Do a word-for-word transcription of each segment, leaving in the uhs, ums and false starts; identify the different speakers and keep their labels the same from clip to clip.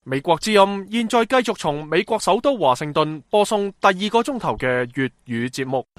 Speaker 1: 美國之音現在繼續從美國首都華盛頓播送第二個鐘頭嘅粵語節目。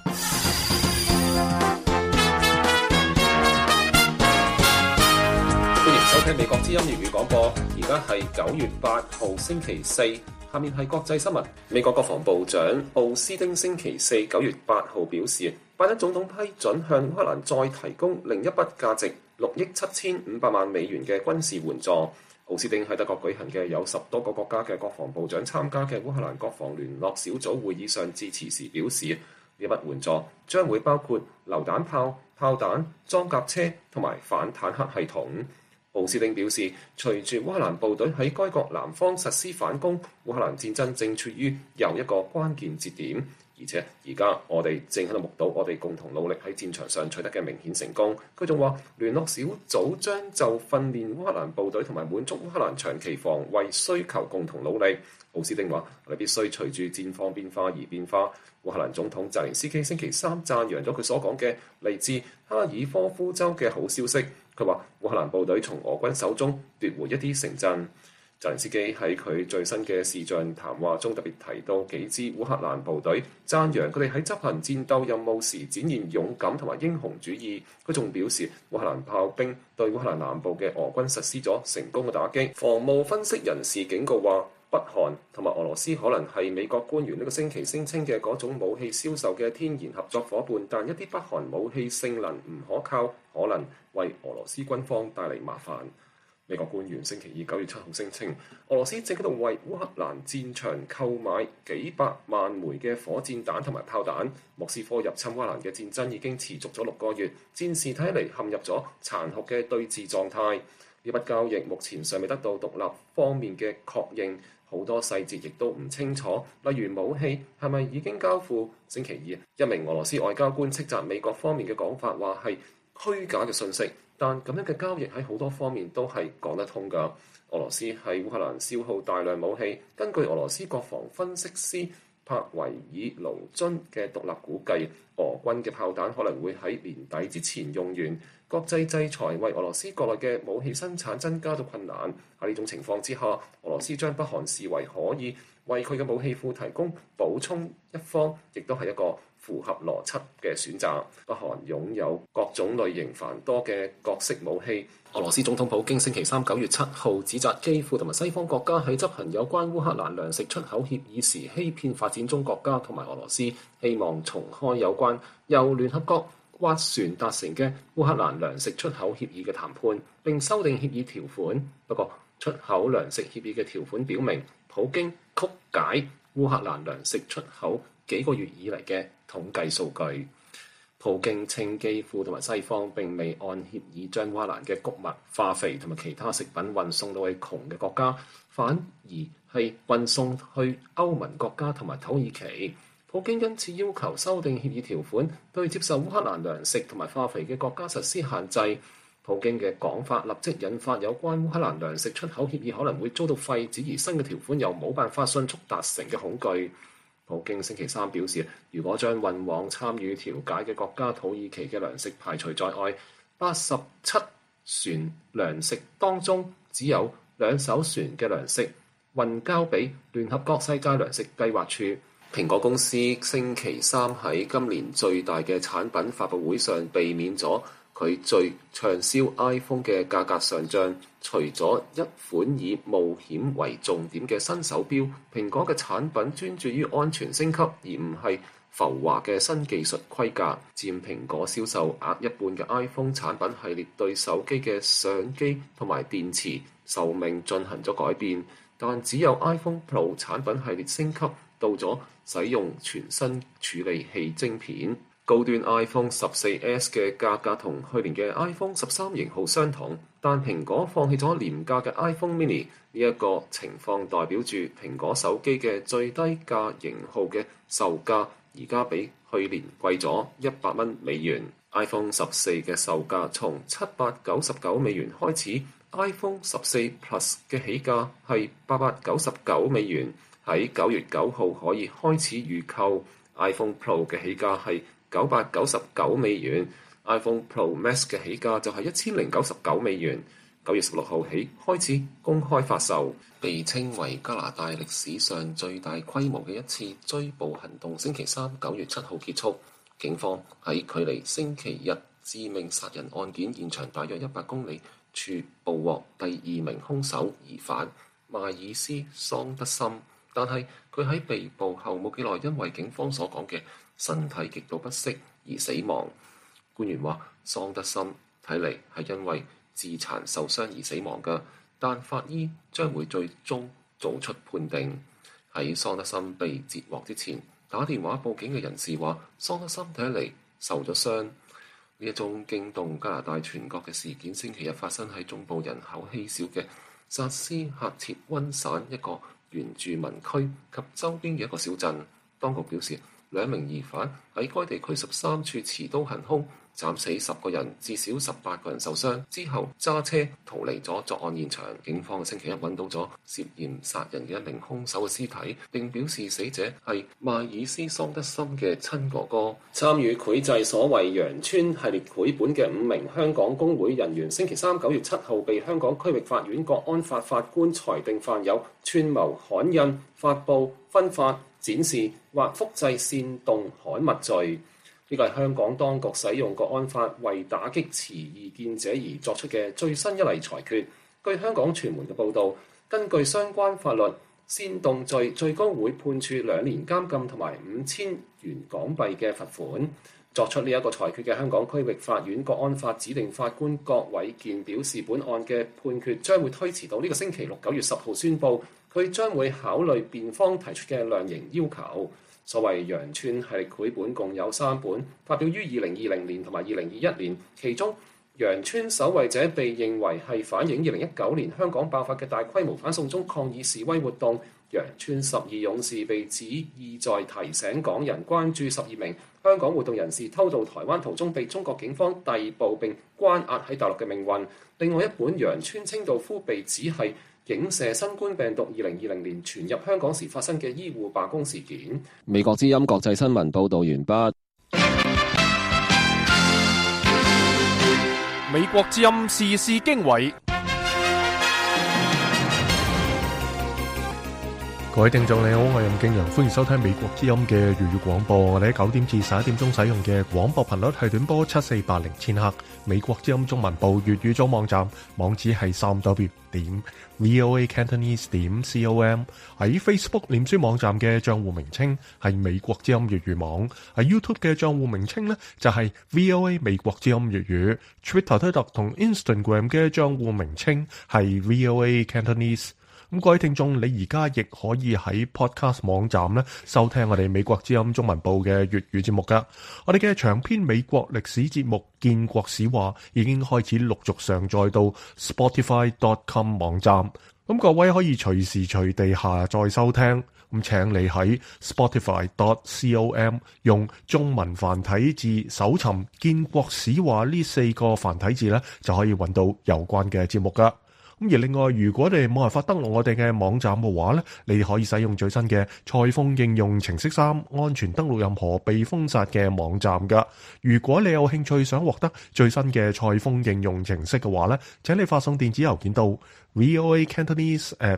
Speaker 2: 歡迎收聽美國之音粵語廣播，而家係九月八號星期四。下面係國際新聞。美國國防部長奧斯丁星期四九月八號表示，拜登總統批准向烏克蘭再提供另一筆價值六億七千五百萬美元嘅軍事援助。奧斯丁喺德國舉行嘅有十多個國家嘅國防部長參加嘅烏克蘭國防聯絡小組會議上致辭時表示，呢筆援助將會包括榴彈炮、炮彈、裝甲車同埋反坦克系統。奧斯丁表示，隨住烏克蘭部隊喺該國南方實施反攻，烏克蘭戰爭正處於又一個關鍵節點。而且而家我哋正喺度目睹我哋共同努力喺戰場上取得嘅明顯成功。佢仲話，聯絡小組將就訓練烏克蘭部隊同埋滿足烏克蘭長期防衛需求共同努力。奧斯丁話，我哋必須隨住戰況變化而變化。烏克蘭總統澤連斯基星期三讚揚咗佢所講嘅嚟自哈爾科夫州嘅好消息。佢話，烏克蘭部隊從俄軍手中奪回一啲城鎮。澤連斯基喺佢最新嘅視像談話中特別提到幾支烏克蘭部隊，讚揚佢哋喺執行戰鬥任務時展現勇敢同埋英雄主義。佢仲表示，烏克蘭炮兵對烏克蘭南部嘅俄軍實施咗成功嘅打擊。防務分析人士警告話，北韓同埋俄羅斯可能係美國官員呢個星期聲稱嘅嗰種武器銷售嘅天然合作伙伴，但一啲北韓武器性能唔可靠，可能為俄羅斯軍方帶嚟麻煩。美國官員星期二九月七號聲稱，俄羅斯正喺度為烏克蘭戰場購買幾百萬枚嘅火箭彈同埋炮彈。莫斯科入侵烏克蘭嘅戰爭已經持續咗六個月，戰事睇嚟陷入咗殘酷嘅對峙狀態。呢筆交易目前尚未得到獨立方面嘅確認，好多細節亦都唔清楚，例如武器係咪已經交付。星期二，一名俄羅斯外交官斥責美國方面嘅講法，話係虛假嘅信息。但咁樣嘅交易喺好多方面都係講得通㗎。俄羅斯喺烏克蘭消耗大量武器，根據俄羅斯國防分析師帕維爾盧津嘅獨立估計，俄軍嘅炮彈可能會喺年底之前用完。國際制裁為俄羅斯國內嘅武器生產增加咗困難。喺呢種情況之下，俄羅斯將北韓視為可以為佢嘅武器庫提供補充一方，亦都係一個符合邏輯嘅選擇。北韓擁有各種類型繁多嘅各式武器。俄羅斯總統普京星期三九月七號指責基輔同埋西方國家喺執行有關烏克蘭糧食出口協議時欺騙發展中國家同埋俄羅斯，希望重開有關由聯合國斡旋達成嘅烏克蘭糧食出口協議嘅談判，並修訂協議條款。不過，出口糧食協議嘅條款表明，普京曲解烏克蘭糧食出口幾個月以嚟嘅統計數據。普京稱基輔同埋西方並未按協議將烏克蘭嘅穀物、化肥同埋其他食品運送到去窮嘅國家，反而係運送去歐盟國家同埋土耳其。普京因此要求修訂協議條款，對接受烏克蘭糧食同埋化肥嘅國家實施限制。普京嘅講法立即引發有關烏克蘭糧食出口協議可能會遭到廢止，而新嘅條款又冇辦法迅速達成嘅恐懼。普京星期三表示，如果將運往參與調解嘅國家土耳其嘅糧食排除在外，八十七船糧食當中只有兩艘船嘅糧食運交俾聯合國世界糧食計劃處。蘋果公司星期三喺今年最大嘅產品發佈會上避免咗佢最暢銷 iPhone 嘅價格上漲，除咗一款以冒險為重點嘅新手錶，蘋果嘅產品專注於安全升級，而唔係浮華嘅新技術規格。佔蘋果銷售額一半嘅 iPhone 產品系列對手機嘅相機同埋電池壽命進行咗改變，但只有 iPhone Pro 產品系列升級到咗使用全新處理器晶片。高端 iPhone 十四 S 嘅價格同去年嘅 iPhone 十三型號相同，但蘋果放棄咗廉價嘅 iPhone Mini。呢一個情況代表住蘋果手機嘅最低價型號嘅售價而家比去年貴咗一百蚊美元。iPhone 十四嘅售價從七百九十九美元開始， iPhone 十四 Plus 嘅起價係八百九十九美元，喺九月九號可以開始預購。 iPhone Pro 嘅起價係九百九十九美元， iPhone Pro Max 嘅起價就係一千零九十九美元。 九月十六號起開始公開發售。被稱為加拿大歷史上最大規模嘅一次追捕行動，星期三九月七號結束。警方喺距離星期日致命殺人案件現場大約一百公里處捕獲第二名兇手疑犯邁爾斯桑德森，但係佢喺被捕後冇幾耐，因為警方所講嘅身體極度不適而死亡。官員話，桑德森睇嚟係因為自殘受傷而死亡嘅，但法醫將會最終做出判定。喺桑德森被截獲之前，打電話報警嘅人士話，桑德森睇嚟受咗傷。呢一宗驚動加拿大全國嘅事件，星期日發生喺中部人口稀少嘅薩斯喀徹溫省一個原住民區及周邊嘅一個小鎮。當局表示，兩名疑犯喺該地區十三處持刀行兇，斬死十個人，至少十八個人受傷，之後揸車逃離咗作案現場。警方星期一揾到咗涉嫌殺人嘅一名兇手嘅屍體，並表示死者係邁爾斯桑德森嘅親哥哥。參與繪製所謂羊村系列繪本嘅五名香港工會人員，星期三九月七號被香港區域法院國安法法官裁定犯有串謀刊印、發布、分發、展示或複製煽動刊物罪。呢個係香港當局使用國安法為打擊持異見者而作出嘅最新一例裁決。據香港傳媒嘅報導，根據相關法律，煽動罪最高會判處兩年監禁同埋五千元港幣嘅罰款。作出呢一個裁決嘅香港區域法院國安法指定法官郭偉健表示，本案嘅判決將會推遲到呢個星期六九月十號宣佈。佢將會考慮辯方提出嘅量刑要求。所謂羊村系列繪本共有三本，發表於二零二零年同埋二零二一年。其中，羊村守衛者被認為係反映二零一九年香港爆發嘅大規模反送中抗議示威活動。羊村十二勇士被指意在提醒港人關注十二名香港活動人士偷渡台灣途中被中國警方逮捕並關押喺大陸嘅命運。另外一本羊村清道夫被指係影射新冠病毒二零二零年傳入香港時發生嘅醫護罷工事件。
Speaker 3: 美國之音國際新聞報導完畢。
Speaker 1: 美國之音時事經緯。
Speaker 4: 各位聽眾你好，我係任敬陽，歡迎收聽美國之音嘅粵語廣播。我哋喺九點至十一點鐘使用嘅廣播頻率係短波七四八零千赫。美國之音中文部粵語組網站網址係三 w 點 voa cantonese 點 com。喺 Facebook 臉書網站嘅賬戶名稱係美國之音粵語網。喺 YouTube 嘅賬戶名稱呢就係 voa 美國之音粵語。Twitter、Twitter 同 Instagram 嘅賬戶名稱係 voa cantonese。咁各位聽眾，你而家亦可以喺 Podcast 網站咧收聽我哋美國之音中文部嘅粵語節目噶。我哋嘅長篇美國歷史節目《建國史話》已經開始陸續上載到 Spotify dot com 網站，咁各位可以隨時隨地下載收聽。咁請你喺 Spotify dot com 用中文繁體字搜尋《建國史話》呢四個繁體字咧，就可以揾到有關嘅節目噶。咁而另外，如果你冇辦法登錄我哋嘅網站嘅話咧，你可以使用最新嘅蔡豐應用程式三，安全登錄任何被封殺嘅網站噶。如果你有興趣想獲得最新嘅蔡豐應用程式嘅話咧，請你發送電子郵件到 voa cantonese at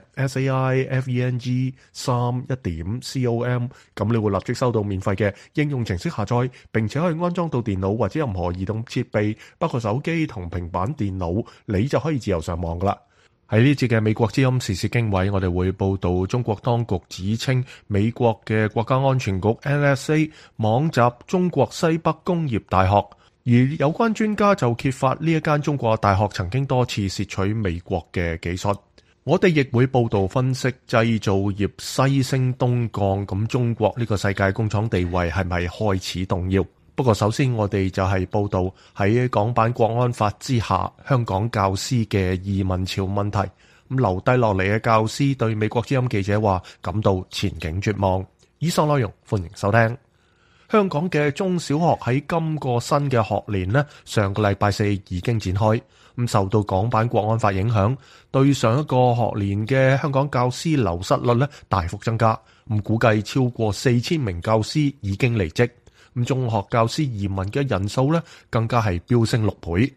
Speaker 4: saifeng 三一點 com， 咁你會立即收到免費嘅應用程式下載，並且可以安裝到電腦或者任何移動設備，包括手機同平板電腦，你就可以自由上網噶啦。喺呢節嘅美國之音時事經緯，我哋會報道中國當局指稱美國嘅國家安全局 N S A 網襲中國西北工業大學，而有關專家就揭發呢一間中國大學曾經多次竊取美國嘅技術。我哋亦會報道分析製造業西升東降，咁中國呢個世界工廠地位係咪開始動搖？不過首先我哋就係報道喺港版國安法之下，香港教師嘅移民潮問題。咁留低落嚟嘅教師對美國之音記者話感到前景絕望。以上內容歡迎收聽。香港嘅中小學喺今個新嘅學年呢，上個禮拜四已經展開。咁受到港版國安法影響，對上一個學年嘅香港教師流失率呢大幅增加。咁估計超過四千名教師已經離職。咁中學教師移民嘅人數咧，更加係飆升六倍。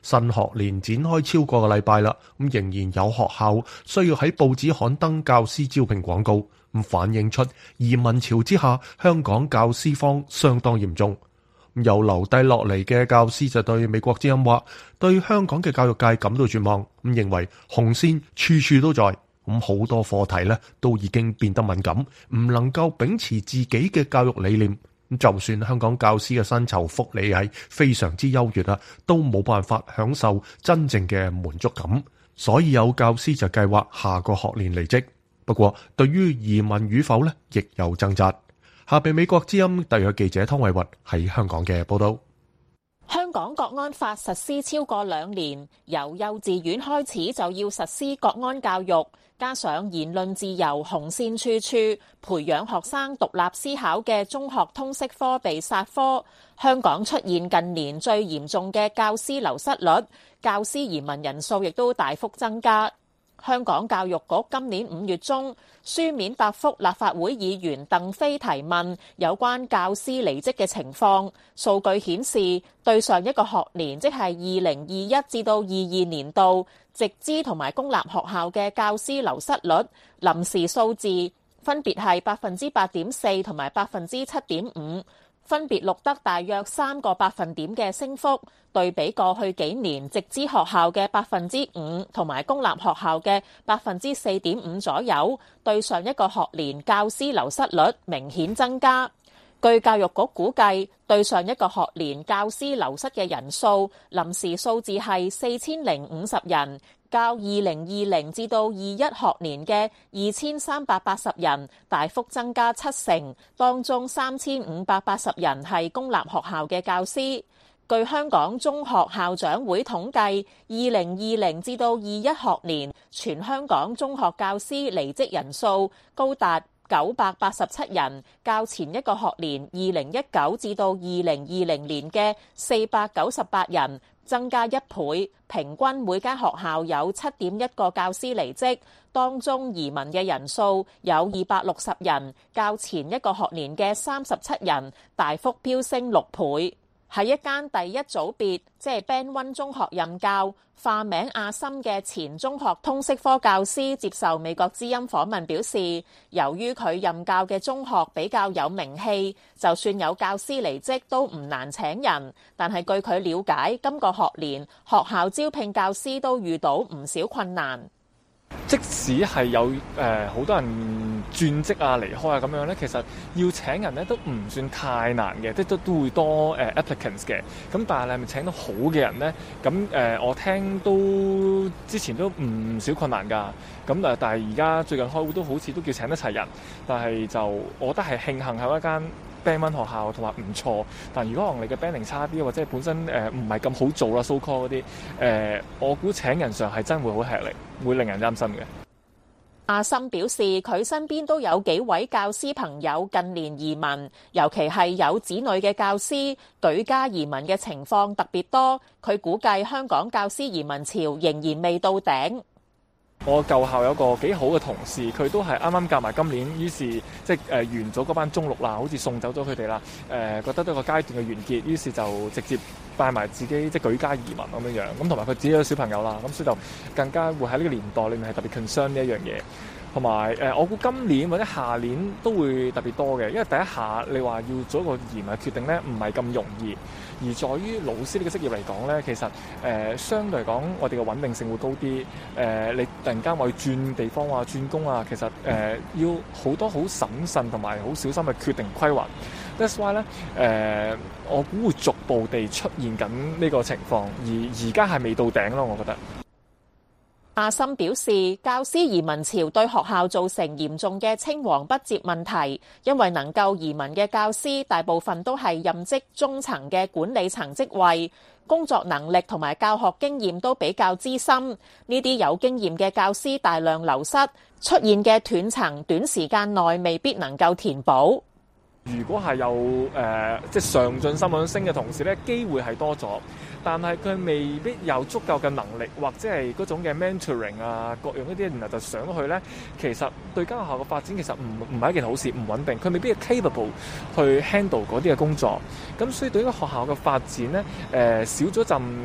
Speaker 4: 新學年展開超過個禮拜啦，咁仍然有學校需要喺報紙刊登教師招聘廣告，咁反映出移民潮之下，香港教師荒相當嚴重。有留低落嚟嘅教師就對美國之音話，對香港嘅教育界感到絕望，咁認為紅線處處都在，咁好多課題呢都已經變得敏感，唔能夠秉持自己嘅教育理念。就算香港教師嘅薪酬福利係非常之優越啦，都冇辦法享受真正嘅滿足感。所以有教師就計劃下個學年離職。不過對於移民與否呢，亦有掙扎。下邊美國之音特約記者湯慧雲喺香港嘅報道。
Speaker 5: 香港國安法實施超過兩年，由幼稚園開始就要實施國安教育，加上言論自由紅線處處，培養學生獨立思考嘅中學通識科被殺科，香港出現近年最嚴重嘅教師流失率，教師移民人數亦都大幅增加。香港教育局今年五月中書面答覆立法會議員鄧飛提問有關教師離職嘅情況，數據顯示對上一個學年，即係二零二一至到二二年度，直資同埋公立學校嘅教師流失率臨時數字分別係百分之八點四同埋百分之七點五，分別錄得大約三個百分點嘅升幅。對比過去幾年直資學校嘅百分之五同埋公立學校嘅百分之四點五左右，對上一個學年教師流失率明顯增加。據教育局估計，對上一個學年教師流失嘅人數臨時數字係四千零五十人，較二零二零至到二一學年嘅二千三百八十人大幅增加七成，當中三千五百八十人係公立學校嘅教師。據香港中學校長會統計，二零二零至到二一學年全香港中學教師離職人數高達九百八十七人，較前一個學年二零一九至到二零二零年嘅四百九十八人增加一倍，平均每間學校有七點一個教師離職，當中移民嘅人數有二百六十人，較前一個學年嘅三十七人大幅飆升六倍。喺一間第一組別，即係 Band One 中學任教，化名阿森嘅前中學通識科教師接受美國之音訪問表示，由於佢任教嘅中學比較有名氣，就算有教師離職都唔難請人。但係據佢了解，今個學年學校招聘教師都遇到唔少困難。
Speaker 6: 即使係有誒好、呃、多人轉職啊、離開啊咁樣咧，其實要請人咧都唔算太難嘅，即都都會多誒、呃、applicants 嘅。咁但係你係咪請到好嘅人咧？咁誒、呃、我聽都之前都唔少困難㗎。咁誒但係而家最近開會都好似都叫請得齊人，但係就我覺得係慶幸喺一間Band One 學校同埋唔錯，但如果可能你嘅 banding 差啲，或者本身誒唔係咁好做啦 so call 嗰啲誒，我估請人上係真會好吃力，會令人擔心嘅。
Speaker 5: 阿森表示，佢身邊都有幾位教師朋友近年移民，尤其係有子女嘅教師舉家移民嘅情況特別多。佢估計香港教師移民潮仍然未到頂。
Speaker 6: 我舊校有個幾好嘅同事，佢都係啱啱夾埋今年，於是即係誒、呃、完咗嗰班中六啦，好似送走咗佢哋啦。誒、呃、覺得都個階段嘅完結，於是就直接帶埋自己即係舉家移民咁樣樣。咁同埋佢自己有小朋友啦，咁所以就更加會喺呢個年代裏面係特別 concern 呢一樣嘢。同埋誒，我估今年或者下年都會特別多嘅，因為第一下你話要做一個移民決定咧，唔係咁容易。而在於老師呢個職業嚟講咧，其實誒、呃、相對嚟講，我哋嘅穩定性會高啲。誒、呃，你突然間話要轉地方啊、轉工啊，其實誒、呃、要好多好審慎同埋好小心嘅決定規劃。That's why 咧，誒，我估會逐步地出現緊呢個情況，而而家係未到頂咯，我覺得。
Speaker 5: 阿森表示，教師移民潮對學校造成嚴重嘅青黃不接問題，因為能夠移民嘅教師大部分都係任職中層嘅管理層職位，工作能力同埋教學經驗都比較資深。呢啲有經驗嘅教師大量流失，出現嘅斷層短時間內未必能夠填補。
Speaker 6: 如果係有誒、呃、即係上進心想升嘅同事咧，機會係多咗，但係佢未必有足夠嘅能力，或者係嗰種嘅 mentoring 啊，各樣一啲，然後就上咗去咧，其實對間學校嘅發展其實唔唔係一件好事，唔穩定，佢未必係 capable 去 handle 嗰啲嘅工作，咁所以對呢個學校嘅發展咧，誒、呃、少咗陣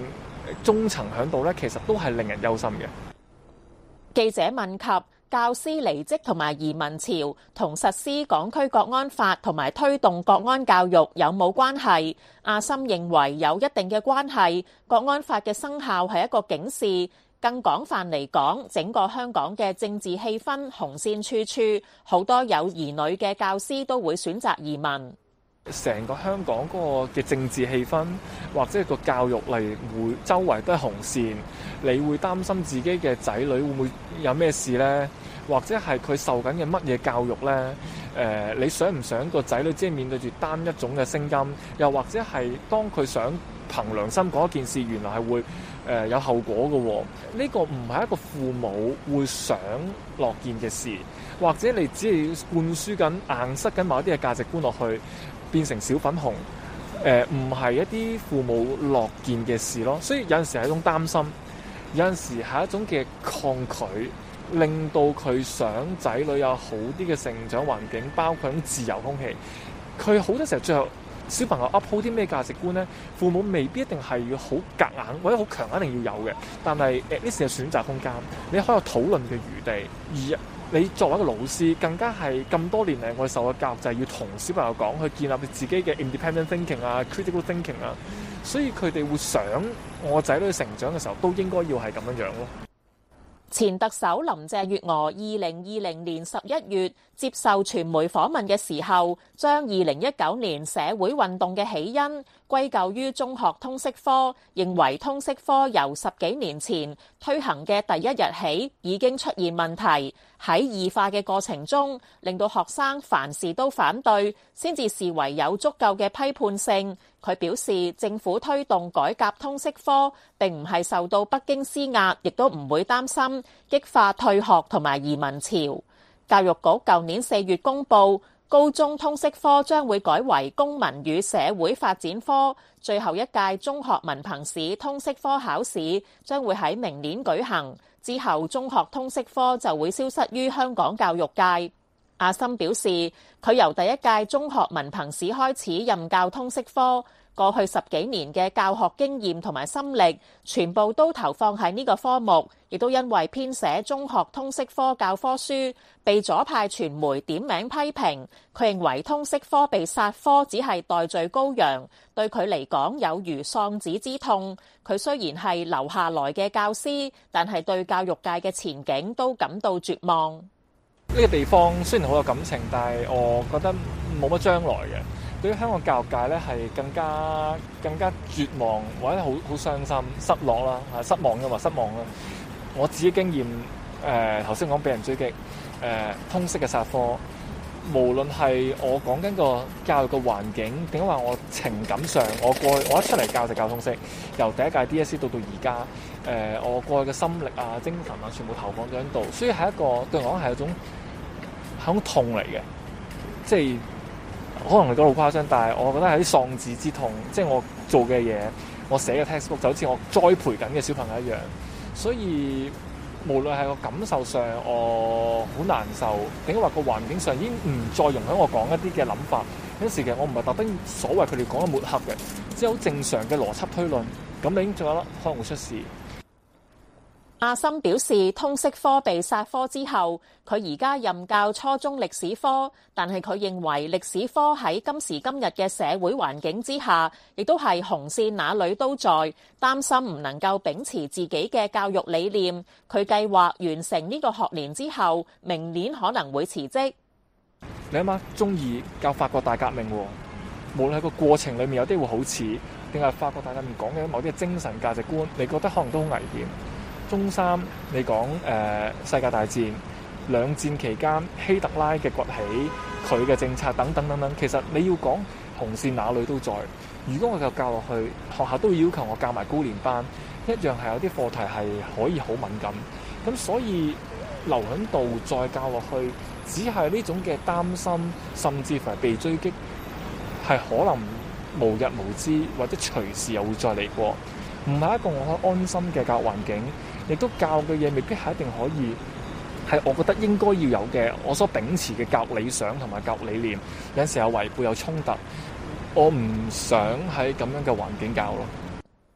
Speaker 6: 中層喺度咧，其實都係令人憂心嘅。
Speaker 5: 記者問及教師離職同埋移民潮同實施港區國安法同埋推動國安教育有冇關係？阿森認為有一定嘅關係。國安法嘅生效係一個警示，更廣泛嚟講，整個香港嘅政治氣氛紅線處處，好多有兒女嘅教師都會選擇移民。
Speaker 6: 成個香港嗰個嘅政治氣氛，或者個教育嚟會周圍都係紅線，你會擔心自己嘅仔女會唔會有咩事呢？或者係佢受緊嘅乜嘢教育呢？誒、呃，你想唔想個仔女即係面對住單一種嘅聲音？又或者係當佢想憑良心講一件事，原來係會誒、呃、有後果嘅喎？呢、這個唔係一個父母會想樂見嘅事，或者你只係灌輸緊硬塞緊某一啲嘅價值觀落去。變成小粉紅，誒唔係一啲父母樂見嘅事咯，所以有陣時係一種擔心，有陣時係一種嘅抗拒，令到佢想仔女有好啲嘅成長環境，包括一種自由空氣。佢好多時候最後小朋友 uphold 啲咩價值觀呢？父母未必一定係要好夾硬或者好強硬一定要有嘅，但係誒呢時係選擇空間，你可以有討論嘅餘地。而你作為一個老師，更加係咁多年嚟我哋受嘅教育就係要同小朋友講，去建立自己嘅 independent thinking 啊、critical thinking 啊，所以佢哋會想我仔女成長嘅時候都應該要係咁樣樣咯。
Speaker 5: 前特首林鄭月娥二零二零年十一月接受傳媒訪問嘅時候，將二零一九年社會運動嘅起因歸咎於中學通識科，認為通識科由十幾年前推行嘅第一日起已經出現問題，喺異化嘅過程中，令到學生凡事都反對，先至視為有足夠嘅批判性。佢表示，政府推動改革通識科並唔係受到北京施壓，亦都唔會擔心激化退學同埋移民潮。教育局舊年四月公布，高中通識科將會改為公民與社會發展科，最後一屆中學文憑試通識科考試將會喺明年舉行，之後中學通識科就會消失於香港教育界。阿森表示，佢由第一屆中學文憑試開始任教通識科，過去十幾年嘅教學經驗同埋心力，全部都投放喺呢個科目，亦都因為編寫中學通識科教科書，被左派傳媒點名批評。佢認為通識科被殺科只係代罪羔羊，對佢嚟講有如喪子之痛。佢雖然係留下來嘅教師，但係對教育界嘅前景都感到絕望。
Speaker 6: 呢個地方雖然好有感情，但係我覺得冇乜將來嘅。對於香港教育界咧，係更加更加絕望，或者好好傷心、失落啦，係失望嘅話失望啦。我自己經驗，誒頭先講俾人追擊，誒、呃、通識嘅殺科，無論係我講緊個教育嘅環境，定係話我情感上，我過去我一出嚟教就教通識，由第一屆 D S E 到到而家，誒、呃、我過去嘅心力啊、精神啊，全部投放咗喺度，所以係一個對我講係一種係一種痛嚟嘅，即係。可能你講好誇張，但係我覺得係啲喪子之痛，即係我做嘅嘢，我寫嘅 textbook 就好似我栽培緊嘅小朋友一樣，所以無論係個感受上我好難受，定係話個環境上已經唔再容許我講一啲嘅諗法。有時其實我唔係特登所謂佢哋講嘅抹黑嘅，即係好正常嘅邏輯推論，咁你已經仲有啦，可能會出事。
Speaker 5: 阿森表示，通識科被殺科之後，佢而家任教初中歷史科，但係佢認為歷史科喺今時今日嘅社會環境之下，亦都係紅線哪裏都在，擔心唔能夠秉持自己嘅教育理念。佢計劃完成呢個學年之後，明年可能會辭職。
Speaker 6: 你諗下，中二教法國大革命，無論喺個過程裏面有啲會好似，定係法國大革命講嘅某啲精神價值觀，你覺得可能都好危險。中三，你講誒、呃、世界大戰、兩戰期間希特拉嘅崛起，佢嘅政策等等等等，其實你要講紅線哪裏都在。如果我就教落去，學校都會要求我教埋高年班，一樣係有啲課題係可以好敏感。咁所以留喺度再教落去，只係呢種嘅擔心，甚至乎係被追擊，係可能無日無之，或者隨時又會再嚟過。唔係一個我可以安心嘅教育環境。亦都教嘅嘢未必係一定可以係我覺得應該要有嘅，我所秉持嘅教育理想同埋教育理念，有陣時有違背有衝突，我唔想喺咁樣嘅環境教咯。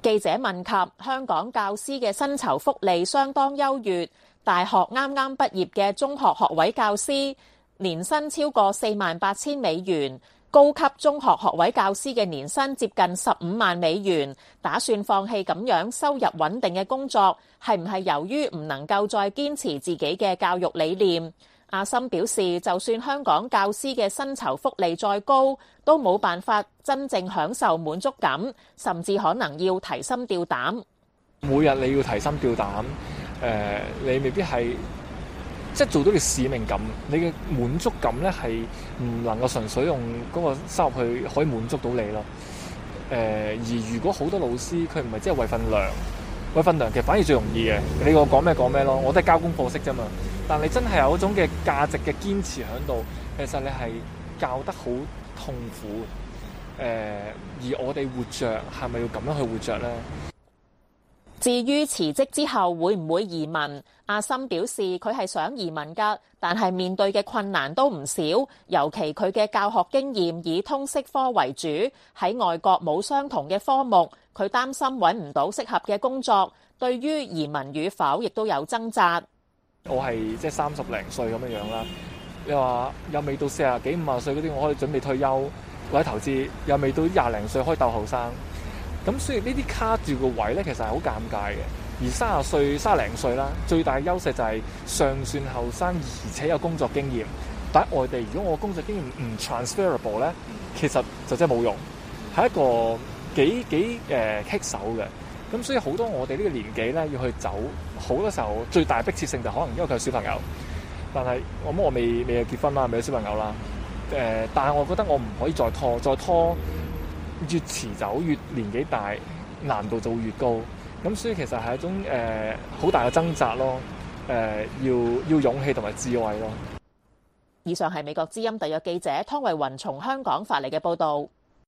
Speaker 5: 記者問及香港教師嘅薪酬福利相當優越，大學啱啱畢業嘅中學學位教師年薪超過四萬八千美元，高級中學學位教師嘅年薪接近十五萬美元，打算放棄咁樣收入穩定嘅工作，係唔係由於唔能夠再堅持自己嘅教育理念？阿森表示，就算香港教師嘅薪酬福利再高，都冇辦法真正享受滿足感，甚至可能要提心吊膽。
Speaker 6: 每日你要提心吊膽，誒、呃，你未必係即係做到你使命感，你嘅滿足感咧係唔能夠純粹用嗰個收入去可以滿足到你咯。誒、呃，而如果好多老師佢唔係即係為份糧，為份糧其實反而最容易嘅，你個講咩講咩咯，我都係交功課式啫嘛。但你真係有一種嘅價值嘅堅持喺度，其實你係教得好痛苦。誒、呃，而我哋活着係咪要咁樣去活着咧？
Speaker 5: 至於辭職之後會唔會移民，阿森表示佢係想移民㗎，但係面對嘅困難都唔少，尤其佢嘅教學經驗以通識科為主，喺外國冇相同嘅科目，佢擔心揾唔到適合嘅工作，對於移民與否亦都有掙扎。
Speaker 6: 我係即係三十零歲咁樣樣啦，你話又未到四十幾五十歲嗰啲，我可以準備退休或者投資，又未到廿零歲可以鬥後生，咁所以呢啲卡住個位咧，其實係好尷尬嘅。而三十歲、三十零歲啦，最大嘅優勢就係尚算後生，而且有工作經驗。但喺外地，如果我工作經驗唔 transferable 咧，其實就真係冇用，係一個幾幾誒棘手嘅。咁所以好多我哋呢個年紀咧要去走，好多時候最大迫切性就可能因為佢有小朋友，但係我諗我未未結婚啦，未有小朋友啦。誒、呃，但係我覺得我唔可以再拖，再拖越遲走越年紀大，難度就會越高。咁所以其實係一種誒好、呃、大嘅掙扎咯。誒、呃，要要勇氣同埋智慧咯。
Speaker 5: 以上係美國之音特約記者湯慧雲從香港發嚟嘅報導。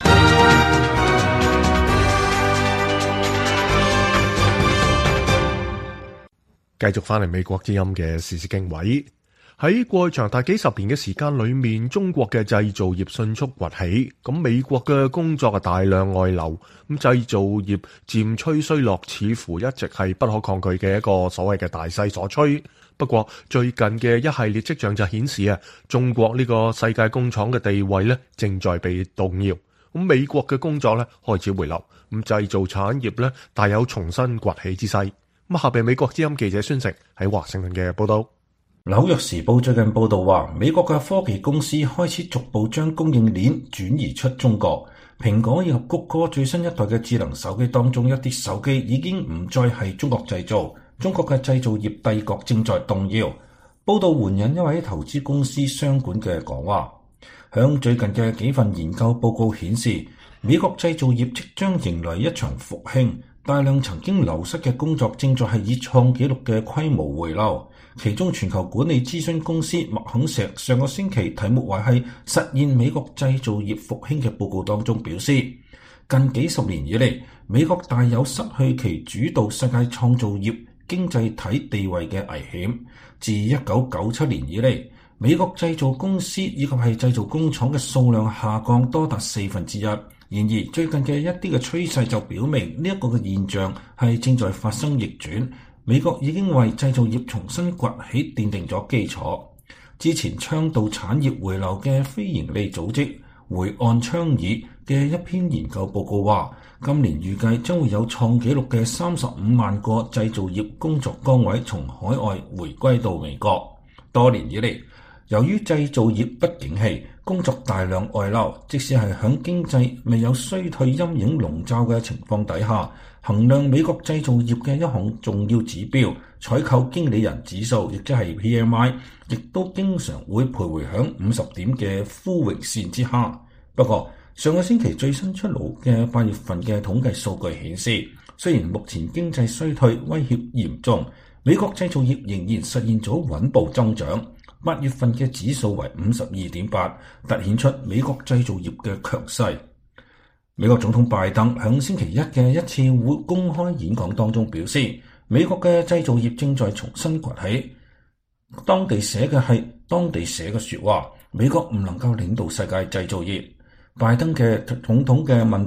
Speaker 4: 繼續翻嚟美國之音嘅時事經緯，喺過去長達幾十年嘅時間裏面，中國嘅製造業迅速崛起，咁美國嘅工作啊大量外流，咁製造業漸趨衰落，似乎一直係不可抗拒嘅一個所謂嘅大勢所趨。不過最近嘅一系列跡象就顯示啊，中國呢個世界工廠嘅地位咧正在被動搖，咁美國嘅工作咧開始回流，咁製造產業咧大有重新崛起之勢。咁下邊美國之音記者孫成喺華盛頓嘅報道。
Speaker 7: 紐約時報最近報道話，美國嘅科技公司開始逐步將供應鏈轉移出中國。蘋果以及谷歌最新一代嘅智能手機當中，一啲手機已經唔再係中國製造，中國嘅製造業帝國正在動搖。報道援引一位投資公司商管嘅講話，響最近嘅幾份研究報告顯示，美國製造業即將迎來一場復興。大量曾經流失嘅工作正在係以創紀錄嘅規模回流，其中全球管理諮詢公司麥肯錫上個星期題目為係實現美國製造業復興嘅報告當中表示，近幾十年以嚟，美國大有失去其主導世界創造業經濟體地位嘅危險。自一九九七年以嚟，美國製造公司以及係製造工廠嘅數量下降多達四分之一。然而，最近嘅一啲嘅趨勢就表明呢一個嘅現象係正在發生逆轉。美國已經為製造業重新崛起奠定咗基礎。之前倡導產業回流嘅非營利組織回岸倡議嘅一篇研究報告話，今年預計將會有創紀錄嘅三十五萬個製造業工作崗位從海外回歸到美國。多年以嚟，由於製造業不景氣，工作大量外流，即使係響經濟未有衰退陰影籠罩嘅情況底下，衡量美國製造業嘅一項重要指標採購經理人指數，亦即係 P M I， 亦都經常會徘徊響五十點嘅枯榮線之下。不過上個星期最新出爐嘅八月份嘅統計數據顯示，雖然目前經濟衰退威脅嚴重，美國製造業仍然實現咗穩步增長。八月份嘅指數為五十二點八，凸顯出美國製造業嘅強勢。美國總統拜登響星期一嘅一次會公開演講當中表示，美國嘅製造業正在重新崛起。當地寫嘅係當地寫嘅說話，美國唔能夠領導世界製造業。拜登嘅總統嘅問道，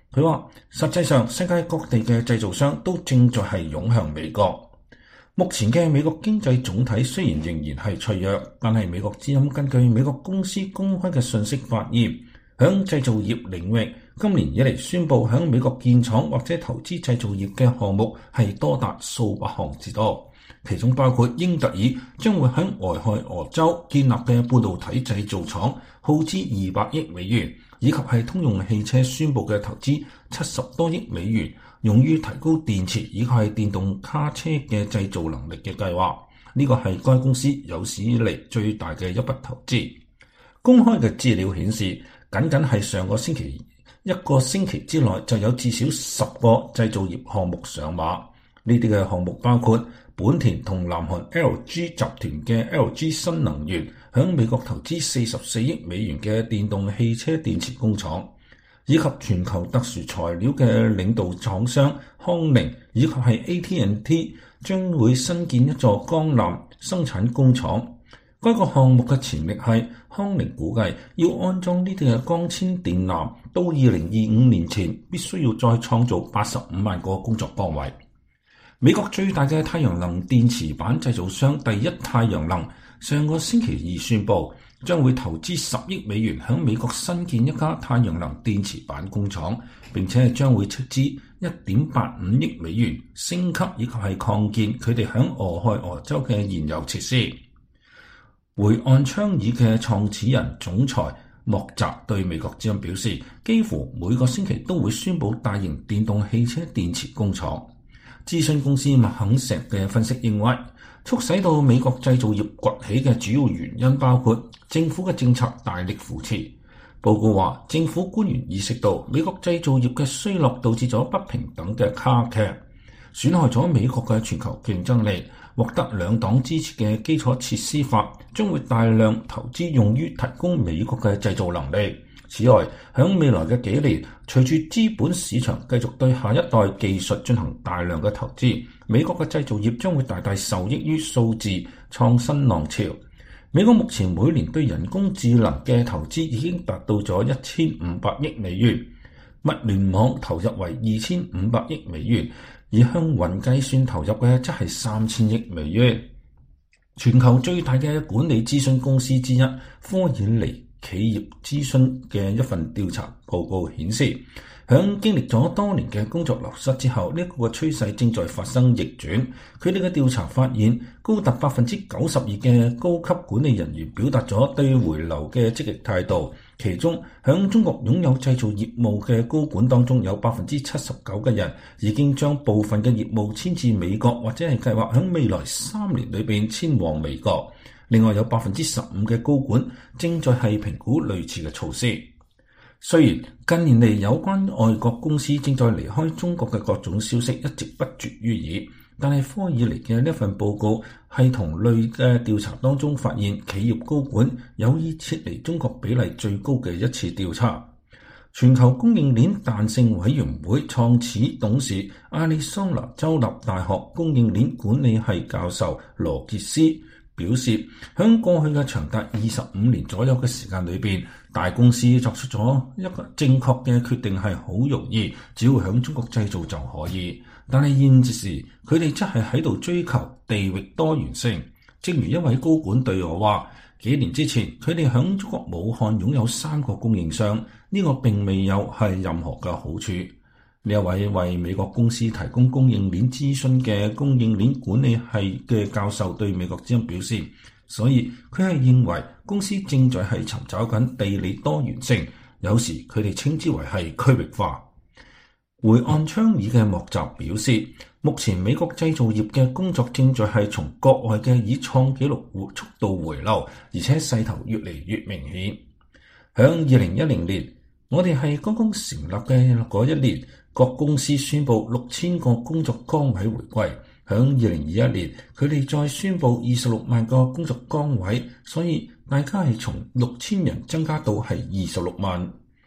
Speaker 7: 佢話實際上世界各地嘅製造商都正在係湧向美國。目前嘅美國經濟總體雖然仍然係脆弱，但係美國之音根據美國公司公開嘅信息發現，響製造業領域今年以嚟宣布響美國建廠或者投資製造業嘅項目係多達數百項之多，其中包括英特爾將會喺俄亥俄州建立嘅半導體製造廠，耗資二百億美元，以及係通用汽車宣布嘅投資七十多億美元，用於提高電池以及係電動卡車嘅製造能力嘅計劃。呢個係該公司有史以嚟最大嘅一筆投資。公開嘅資料顯示，僅僅係上個星期一個星期之內就有至少十個製造業項目上馬。呢啲嘅項目包括本田同南韓 L G 集團嘅 L G 新能源響美國投資四十四億美元嘅電動汽車電池工廠，以及全球特殊材料嘅領導廠商康寧以及係 A T and T 將會新建一座鋼纜生產工廠。該個項目嘅潛力係康寧估計要安裝呢啲嘅光纖電纜，到二零二五年前必須要再創造八十五萬個工作崗位。美國最大嘅太陽能電池板製造商第一太陽能上個星期二宣布，將會投資十億美元響美國新建一家太陽能電池板工廠，並且將會出資一點八五億美元升級以及係擴建佢哋響俄亥俄州嘅燃油設施。回岸倡議嘅創始人總裁莫澤對美國之音表示，幾乎每個星期都會宣布大型電動汽車電池工廠。諮詢公司麥肯錫嘅分析認為，促使到美國製造業崛起嘅主要原因包括政府嘅政策大力扶持。報告話，政府官員意識到美國製造業嘅衰落導致咗不平等嘅加劇，損害咗美國嘅全球競爭力。獲得兩黨支持嘅基礎設施法將會大量投資用於提供美國嘅製造能力。此外，響未來嘅幾年，隨住資本市場繼續對下一代技術進行大量嘅投資，美國嘅製造業將會大大受益於數字創新浪潮。美國目前每年對人工智能嘅投資已經達到咗一千五百億美元，物聯網投入為二千五百億美元。而向雲計算投入嘅則係三千億美元。全球最大嘅管理諮詢公司之一科爾尼企業諮詢嘅一份調查報告顯示，響經歷咗多年嘅工作流失之後，呢、這個趨勢正在發生逆轉。佢哋嘅調查發現，高達百分之九十二嘅高級管理人員表達咗對回流嘅積極態度。其中，響中國擁有製造業務嘅高管當中，有百分之七十九嘅人已經將部分嘅業務遷至美國，或者係計劃響未來三年裏邊遷往美國。另外有百分之十五嘅高管正在係評估類似嘅措施。雖然近年嚟有關外國公司正在離開中國嘅各種消息一直不絕於耳，但係科爾尼嘅呢份報告係同類嘅調查當中發現企業高管有意撤離中國比例最高嘅一次調查。全球供應鏈彈性委員會創始董事亞利桑那州立大學供應鏈管理系教授羅傑斯表示，響過去嘅長達二十五年左右嘅時間裏邊，大公司作出咗一個正確嘅決定係好容易，只要響中國製造就可以。但係現時佢哋則係喺度追求地域多元性。正如一位高管對我話，幾年之前佢哋響中國武漢擁有三個供應商，呢個並未有係任何嘅好處。呢一位為美國公司提供供應鏈諮詢嘅供應鏈管理系嘅教授對美國之音表示，所以佢係認為公司正在係尋找緊地理多元性，有時佢哋稱之為係區域化。回岸倡議嘅莫澤表示，目前美國製造業嘅工作正在係從國外嘅以創紀錄速度回流，而且勢頭越嚟越明顯。響二零一零年，我哋係剛剛成立嘅嗰一年，各公司宣布六千個工作崗位回歸。響二零二一年，佢哋再宣布二十六萬個工作崗位，所以大家係從六千人增加到係二十六萬。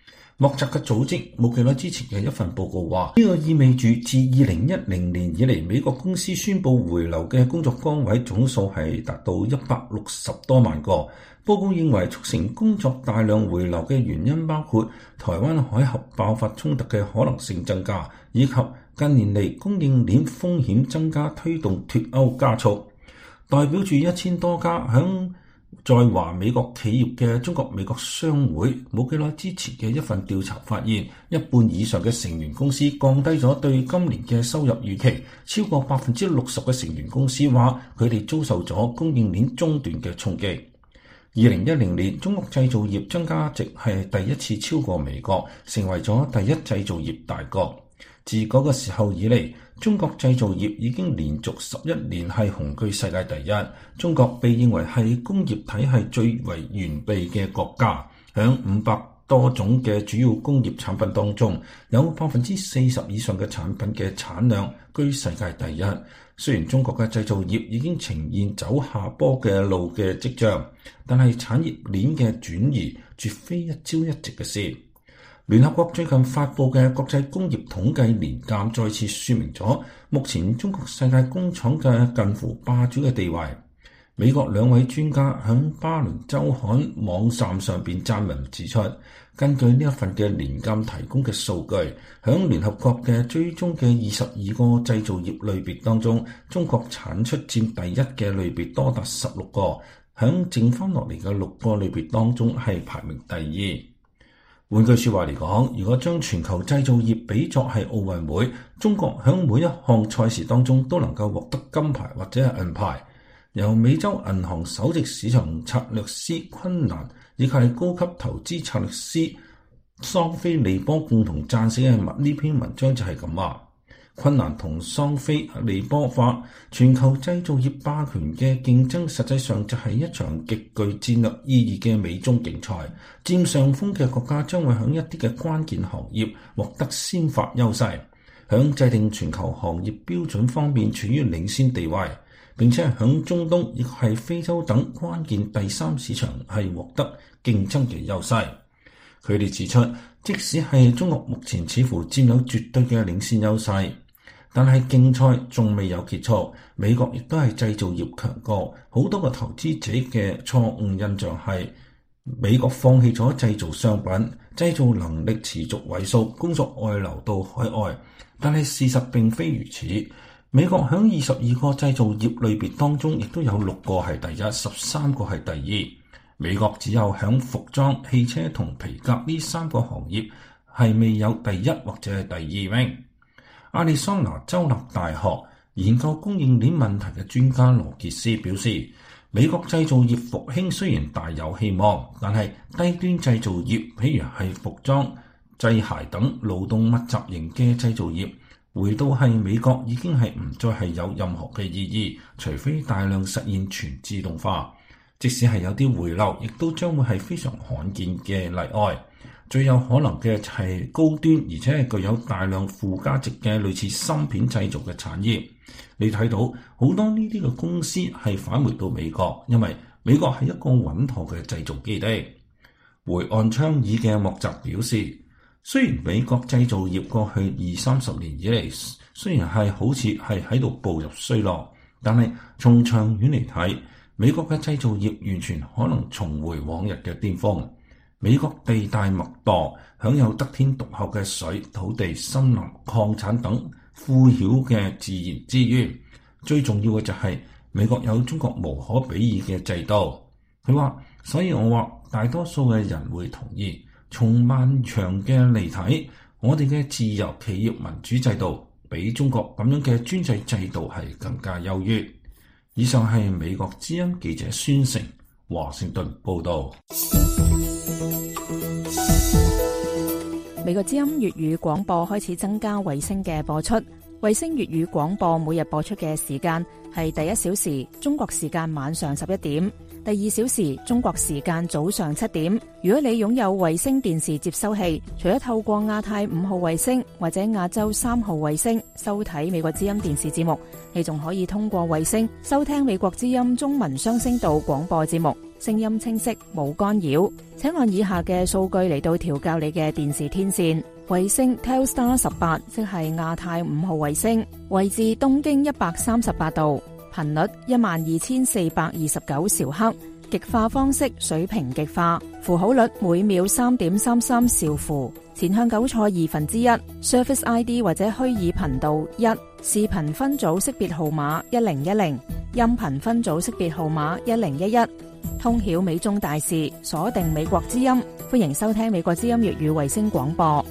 Speaker 7: 莫扎嘅組織冇幾耐之前嘅一份報告話，呢個意味住自二零一零年以嚟，美國公司宣布回流嘅工作崗位總數係達到一百六十多萬個。報告認為，促成工作大量回流嘅原因包括台灣海峽爆發衝突嘅可能性增加，以及近年嚟供應鏈風險增加推動脫歐加速。代表住一千多家響在華美國企業嘅中國美國商會冇幾耐之前嘅一份調查發現，一半以上嘅成員公司降低咗對今年嘅收入預期，超過百分之六十嘅成員公司話佢哋遭受咗供應鏈中斷嘅衝擊。二零一零年，中國製造業增加值係第一次超過美國，成為咗第一製造業大國。自嗰個時候以嚟，中國製造業已經連續十一年係雄居世界第一。中國被認為係工業體系最為完備嘅國家，響五百多種嘅主要工業產品當中，有百分之四十以上嘅產品嘅產量居世界第一。雖然中國嘅製造業已經呈現走下坡嘅路嘅跡象，但係產業鏈嘅轉移絕非一朝一夕嘅事。聯合國最近發布嘅國際工業統計年鑑再次說明咗目前中國世界工廠嘅近乎霸主嘅地位。美國兩位專家響巴倫週刊網站上邊撰文指出，根據呢一份嘅年鑑提供嘅數據，響聯合國嘅追蹤嘅二十二個製造業類別當中，中國產出佔第一嘅類別多達十六個，響剩翻落嚟嘅六個類別當中係排名第二。換句說話嚟講，如果將全球製造業比作係奧運會，中國響每一項賽事當中都能夠獲得金牌或者係銀牌。由美洲銀行首席市場策略師昆蘭以及係高級投資策略師桑菲利波共同撰寫嘅呢篇文章就係咁話。昆蘭同桑菲利波話，全球製造業霸權嘅競爭實際上就係一場極具戰略意義嘅美中競賽，佔上風嘅國家將會喺一啲嘅關鍵行業獲得先發優勢，響制定全球行業標準方面處於領先地位，並且係響中東亦係非洲等關鍵第三市場係獲得競爭嘅優勢。佢哋指出，即使係中國目前似乎佔有絕對嘅領先優勢，但係競賽仲未有結束。美國亦都係製造業強國，好多個投資者嘅錯誤印象係美國放棄咗製造商品，製造能力持續萎縮，工作外流到海外。但係事實並非如此。美國響二十二個製造業類別當中，亦都有六個係第一，十三個係第二。美國只有響服裝、汽車同皮革呢三個行業係未有第一或者係第二名。亞利桑那州立大學研究供應鏈問題嘅專家羅傑斯表示，美國製造業復興雖然大有希望，但係低端製造業，譬如係服裝、製鞋等勞動密集型嘅製造業，回到係美國已經係唔再係有任何嘅意義，除非大量實現全自動化。即使係有啲回流，亦都將會係非常罕見嘅例外。最有可能嘅就係高端而且係具有大量附加值嘅類似芯片製造嘅產業。你睇到好多呢啲嘅公司係返回到美國，因為美國係一個穩妥嘅製造基地。回岸倡議嘅莫澤表示，雖然美國製造業過去二三十年以嚟雖然係好似係喺度步入衰落，但係從長遠嚟睇，美國嘅製造業完全可能重回往日嘅巔峰。美國地大物博，享有得天獨厚嘅水、土地、森林、礦產等富饒嘅自然資源。最重要嘅就係美國有中國無可比擬嘅制度。佢話，所以我話大多數嘅人會同意，從漫長嘅嚟睇，我哋嘅自由企業民主制度比中國咁樣嘅專制制度係更加優越。以上係美國之音記者孫成華盛頓報道。
Speaker 8: 美國之音粵語廣播開始增加衛星嘅播出，衛星粵語廣播每日播出嘅時間係第一小時中國時間晚上十一點，第二小時中國時間早上七點。如果你擁有衛星電視接收器，除咗透過亞太五號衛星或者亞洲三號衛星收睇美國之音電視節目，你仲可以通過衛星收聽美國之音中文雙聲道廣播節目。 聲音清晰，冇干擾。請按以下嘅數據嚟到調校你嘅電視天線。衛星 Telstar 十八，即係亞太五號衛星，位置東經一百三十八度，頻率一萬二千四百二十九兆赫，極化方式水平極化，符號率每秒三點三三兆符，前向糾錯二分之一 ，Surface I D 或者虛擬頻道一，視頻分組識別號碼一零一零，音頻分組識別號碼一零一一。通曉美中大事，鎖定美國之音，歡迎收聽美國之音粵語衛星廣播。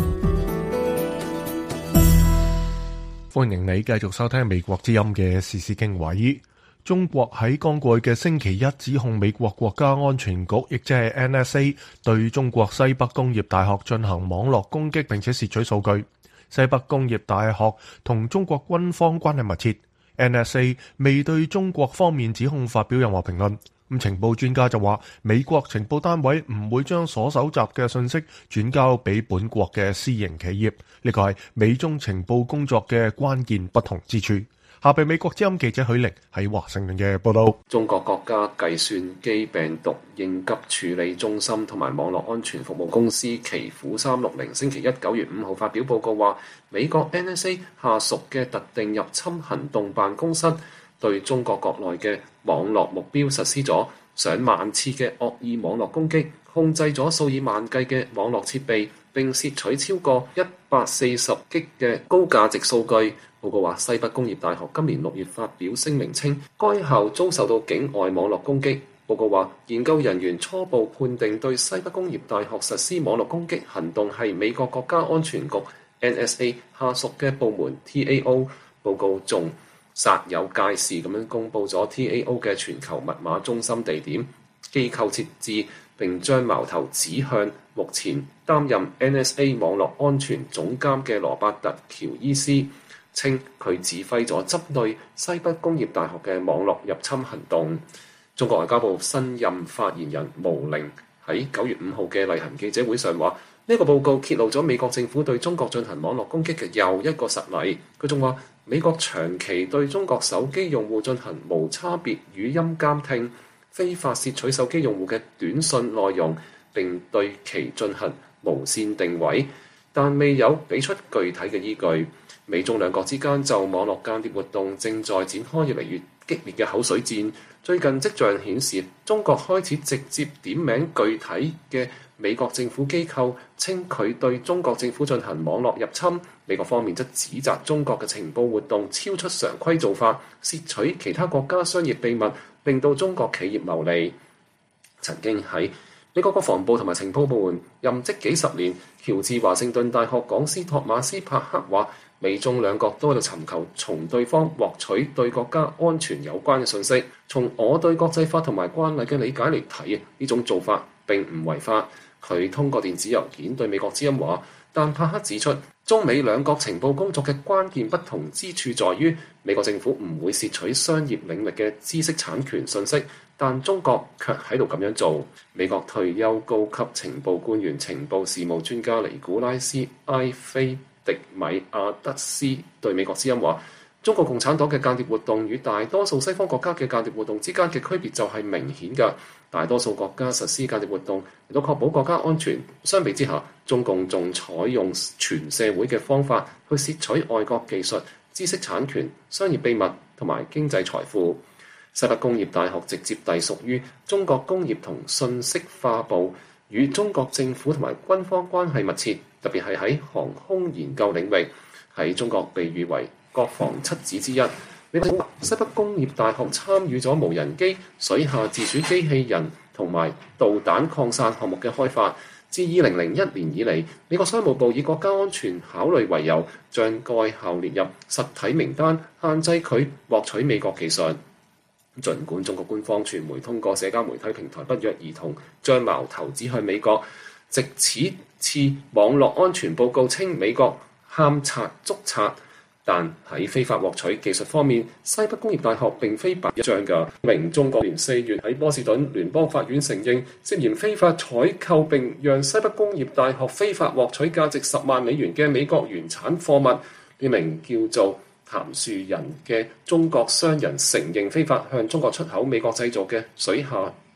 Speaker 4: 歡迎你繼續收聽美國之音嘅時事經緯。中國喺剛過去嘅星期一指控美國國家安全局，亦即係 N S A 對中國西北工業大學進行網絡攻擊，並且竊取數據。西北工業大學同中國軍方關係密切， N S A 未對中國方面指控發表任何評論。咁情報專家就話，美國情報單位唔會將所搜集嘅信息轉交俾本國嘅私營企業，呢個係美中情報工作嘅關鍵不同之處。下邊美國之音記者許玲喺華盛頓嘅報道。
Speaker 2: 中國國家計算機病毒應急處理中心同埋網絡安全服務公司奇虎三六零星期一九月五號發表報告話，美國 N S A 下屬嘅特定入侵行動辦公室對中國國內嘅網絡目標實施咗上萬次嘅惡意網絡攻擊，控制咗數以萬計嘅網絡設備，並竊取超過一百四十 G 嘅高價值數據。報告話，西北工業大學今年六月發表聲明稱，該校遭受到境外網絡攻擊。報告話，研究人員初步判定對西北工業大學實施網絡攻擊行動係美國國家安全局 N S A 下屬嘅部門 T A O。報告仲煞有介事咁樣公佈咗 T A O 嘅全球密碼中心地點、機構設置，並將矛頭指向目前擔任 N S A 網絡安全總監嘅羅伯特喬伊斯，稱佢指揮咗針對西北工業大學嘅網絡入侵行動。中國外交部新任發言人毛寧喺九月五號嘅例行記者會上話，呢個報告揭露咗美國政府對中國進行網絡攻擊嘅又一個實例。佢仲話，美國長期對中國手機用戶進行無差別語音監聽，非法竊取手機用戶嘅短信內容，並對其進行無線定位，但未有俾出具體嘅依據。美中兩國之間就網絡間諜活動正在展開越嚟越激烈嘅口水戰。最近跡象顯示，中國開始直接點名具體嘅美國政府機構，稱佢對中國政府進行網絡入侵。美國方面則指責中國嘅情報活動超出常規做法，竊取其他國家商業秘密，令到中國企業牟利。曾經喺美國國防部同埋情報部門任職幾十年，喬治華盛頓大學講師托馬斯帕克話，美中兩國都喺度尋求從對方獲取對國家安全有關嘅信息。從我對國際法同埋慣例嘅理解嚟睇，呢種做法並唔違法。佢通過電子郵件對美國之音話，但帕克指出，中美兩國情報工作嘅關鍵不同之處在於，美國政府唔會竊取商業領域嘅知識產權信息，但中國卻喺度咁樣做。美國退休高級情報官員、情報事務專家尼古拉斯·埃菲迪米亞德斯對美國之音話，中國共產黨嘅間諜活動與大多數西方國家嘅間諜活動之間嘅區別就係明顯嘅。大多數國家實施間諜活動嚟到確保國家安全，相比之下，中共仲採用全社會嘅方法去竊取外國技術、知識產權、商業秘密同埋經濟財富。西北工業大學直接隸屬於中國工業同信息化部，與中國政府同埋軍方關係密切，特別係喺航空研究領域，喺中國被譽為國防七子之一。美國西北工業大學參與咗無人機、水下自主機器人同埋導彈擴散項目嘅開發。自二零零一年以嚟，美國商務部以國家安全考慮為由，將該校列入實體名單，限制佢獲取美國技術。儘管中國官方傳媒通過社交媒體平台不約而同將矛頭指向美國，藉此次網絡安全報告稱美國喊賊捉賊，但喺非法獲取技術方面，西北工業大學並非白一張㗎。明中國年四月喺波士頓聯邦法院承認涉嫌非法採購並讓西北工業大學非法獲取價值十萬美元嘅美國原產貨物。呢名叫做譚樹人嘅中國商人承認非法向中國出口美國製造嘅水下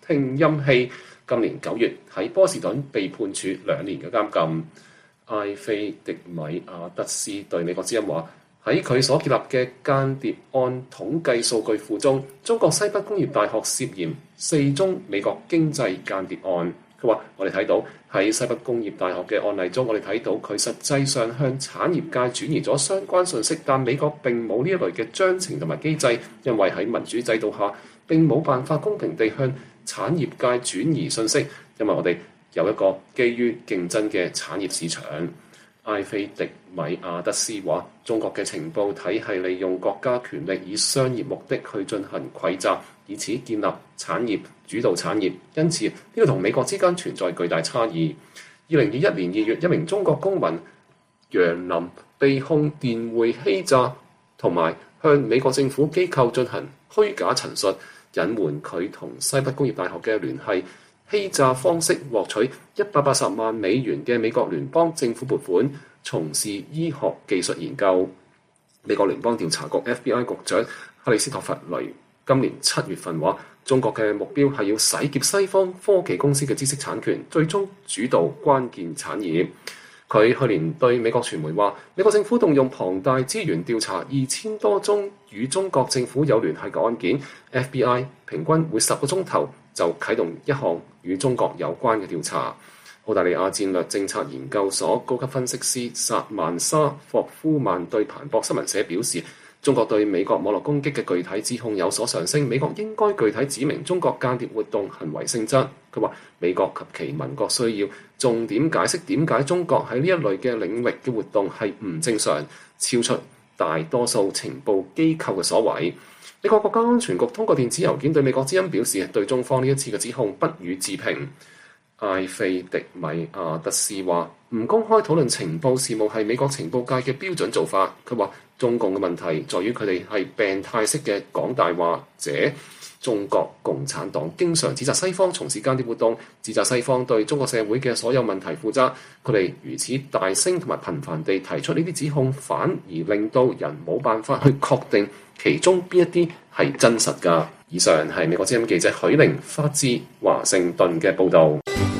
Speaker 2: 聽音器，今年九月喺波士頓被判處兩年嘅監禁。埃菲迪米亞德斯對美國之音話：喺佢所建立嘅間諜案統計數據庫中，中國西北工業大學涉嫌四宗美國經濟間諜案。佢話：我哋睇到喺西北工業大學嘅案例中，我哋睇到佢實際上向產業界轉移咗相關信息，但美國並冇呢一類嘅章程同埋機制，因為喺民主制度下並冇辦法公平地向產業界轉移信息，因為我哋有一個基於競爭嘅產業市場。埃菲迪米亞德斯話：中國嘅情報體系利用國家權力以商業目的去進行潰詐，以此建立產業主導產業，因此呢個同美國之間存在巨大差異。二零二一年二月，一名中國公民楊林被控電匯欺詐同埋向美國政府機構進行虛假陳述，隱瞞佢同西北工業大學嘅聯繫，欺詐方式獲取一百八十萬美元嘅美國聯邦政府撥款，從事醫學技術研究。美國聯邦調查局 F B I 局長克里斯托弗雷今年七月份話：中國嘅目標係要洗劫西方科技公司嘅知識產權，最終主導關鍵產業。佢去年對美國傳媒話：美國政府動用龐大資源調查二千多宗與中國政府有聯繫嘅案件 ，F B I 平均每十個鐘頭就啟動一項與中國有關嘅調查。澳大利亞戰略政策研究所高級分析師薩曼莎霍夫曼對彭博新聞社表示：中國對美國網絡攻擊嘅具體指控有所上升，美國應該具體指明中國間諜活動行為性質。佢話：美國及其民國需要重點解釋點解中國喺呢一類嘅領域嘅活動係唔正常，超出大多數情報機構嘅所為。美國國家安全局通過電子郵件對美國之音表示，對中方呢一次嘅指控不予置評。埃菲迪米亞德斯話：唔公開討論情報事務係美國情報界嘅標準做法。佢話：中共嘅問題在於佢哋係病態式嘅講大話者。中國共產黨經常指責西方從事間諜活動，指責西方對中國社會嘅所有問題負責。佢哋如此大聲同埋頻繁地提出呢啲指控，反而令到人冇辦法去確定其中邊一啲係真實㗎。以上係美國之音記者許玲發自華盛頓嘅報導。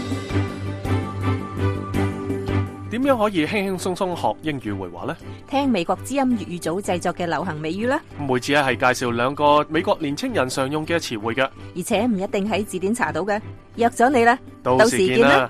Speaker 1: 點樣可以輕輕鬆鬆學英語會話呢？
Speaker 8: 聽美國之音粵語組製作嘅流行美語啦。
Speaker 1: 每次係介紹兩個美國年青人常用嘅詞彙嘅，
Speaker 8: 而且唔一定喺字典查到嘅。約咗你啦，
Speaker 1: 到時見啦。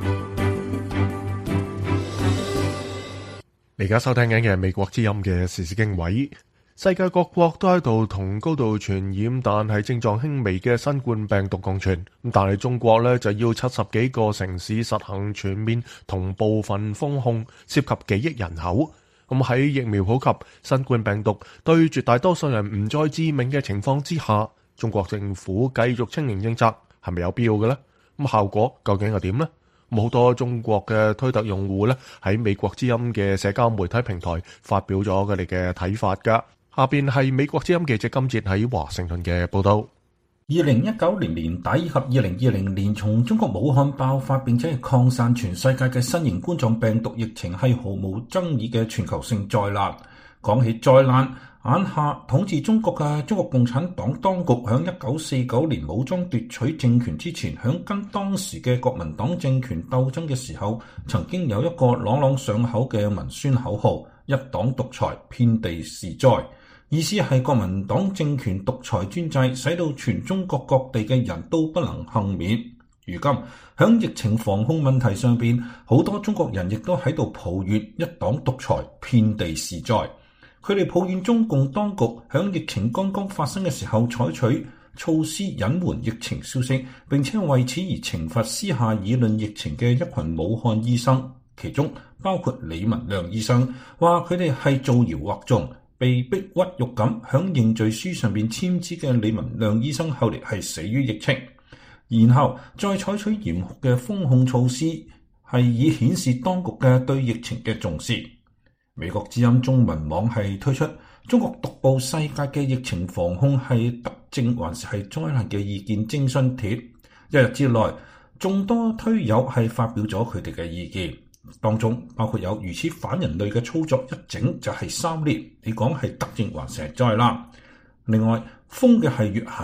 Speaker 4: 你而家收聽緊嘅美國之音嘅時事經緯。世界各國都喺度同高度傳染但係症狀輕微嘅新冠病毒共存，但係中國呢就要七十幾個城市實行全面同部分封控，涉及幾億人口。咁喺疫苗普及、新冠病毒對絕大多數人唔再致命嘅情況之下，中國政府繼續清零政策係咪有必要嘅呢？咁效果究竟係點呢？好多中國嘅推特用戶呢喺美國之音嘅社交媒體平台發表咗佢哋嘅睇法噶。下邊係美國之音記者金哲喺華盛頓嘅報道。
Speaker 7: 二零一九年年底以及二零二零年從中國武漢爆發並且係擴散全世界嘅新型冠狀病毒疫情係毫無爭議嘅全球性災難。講起災難，眼下統治中國嘅中國共產黨當局響一九四九年武裝奪取政權之前，響跟當時嘅國民黨政權鬥爭嘅時候，曾經有一個朗朗上口嘅文宣口號：一黨獨裁，遍地是災。意思係國民黨政權獨裁專制，使到全中國各地嘅人都不能幸免。如今響疫情防控問題上邊，好多中國人亦都喺度抱怨一黨獨裁，遍地是災。佢哋抱怨中共當局響疫情剛剛發生嘅時候採取措施隱瞞疫情消息，並且為此而懲罰私下議論疫情嘅一群武漢醫生，其中包括李文亮醫生，話佢哋係造謠惑眾。被逼屈辱咁響認罪書上邊簽字嘅李文亮醫生後嚟係死於疫情，然後再採取嚴酷嘅封控措施，係以顯示當局嘅對疫情嘅重視。美國之音中文網係推出中國獨步世界嘅疫情防控係德政還是係災難嘅意見徵詢帖，一日之內眾多推友係發表咗佢哋嘅意見。當中包括有如此反人類嘅操作，一整就係三年。你講係德政還是災難？另外封嘅係越狠，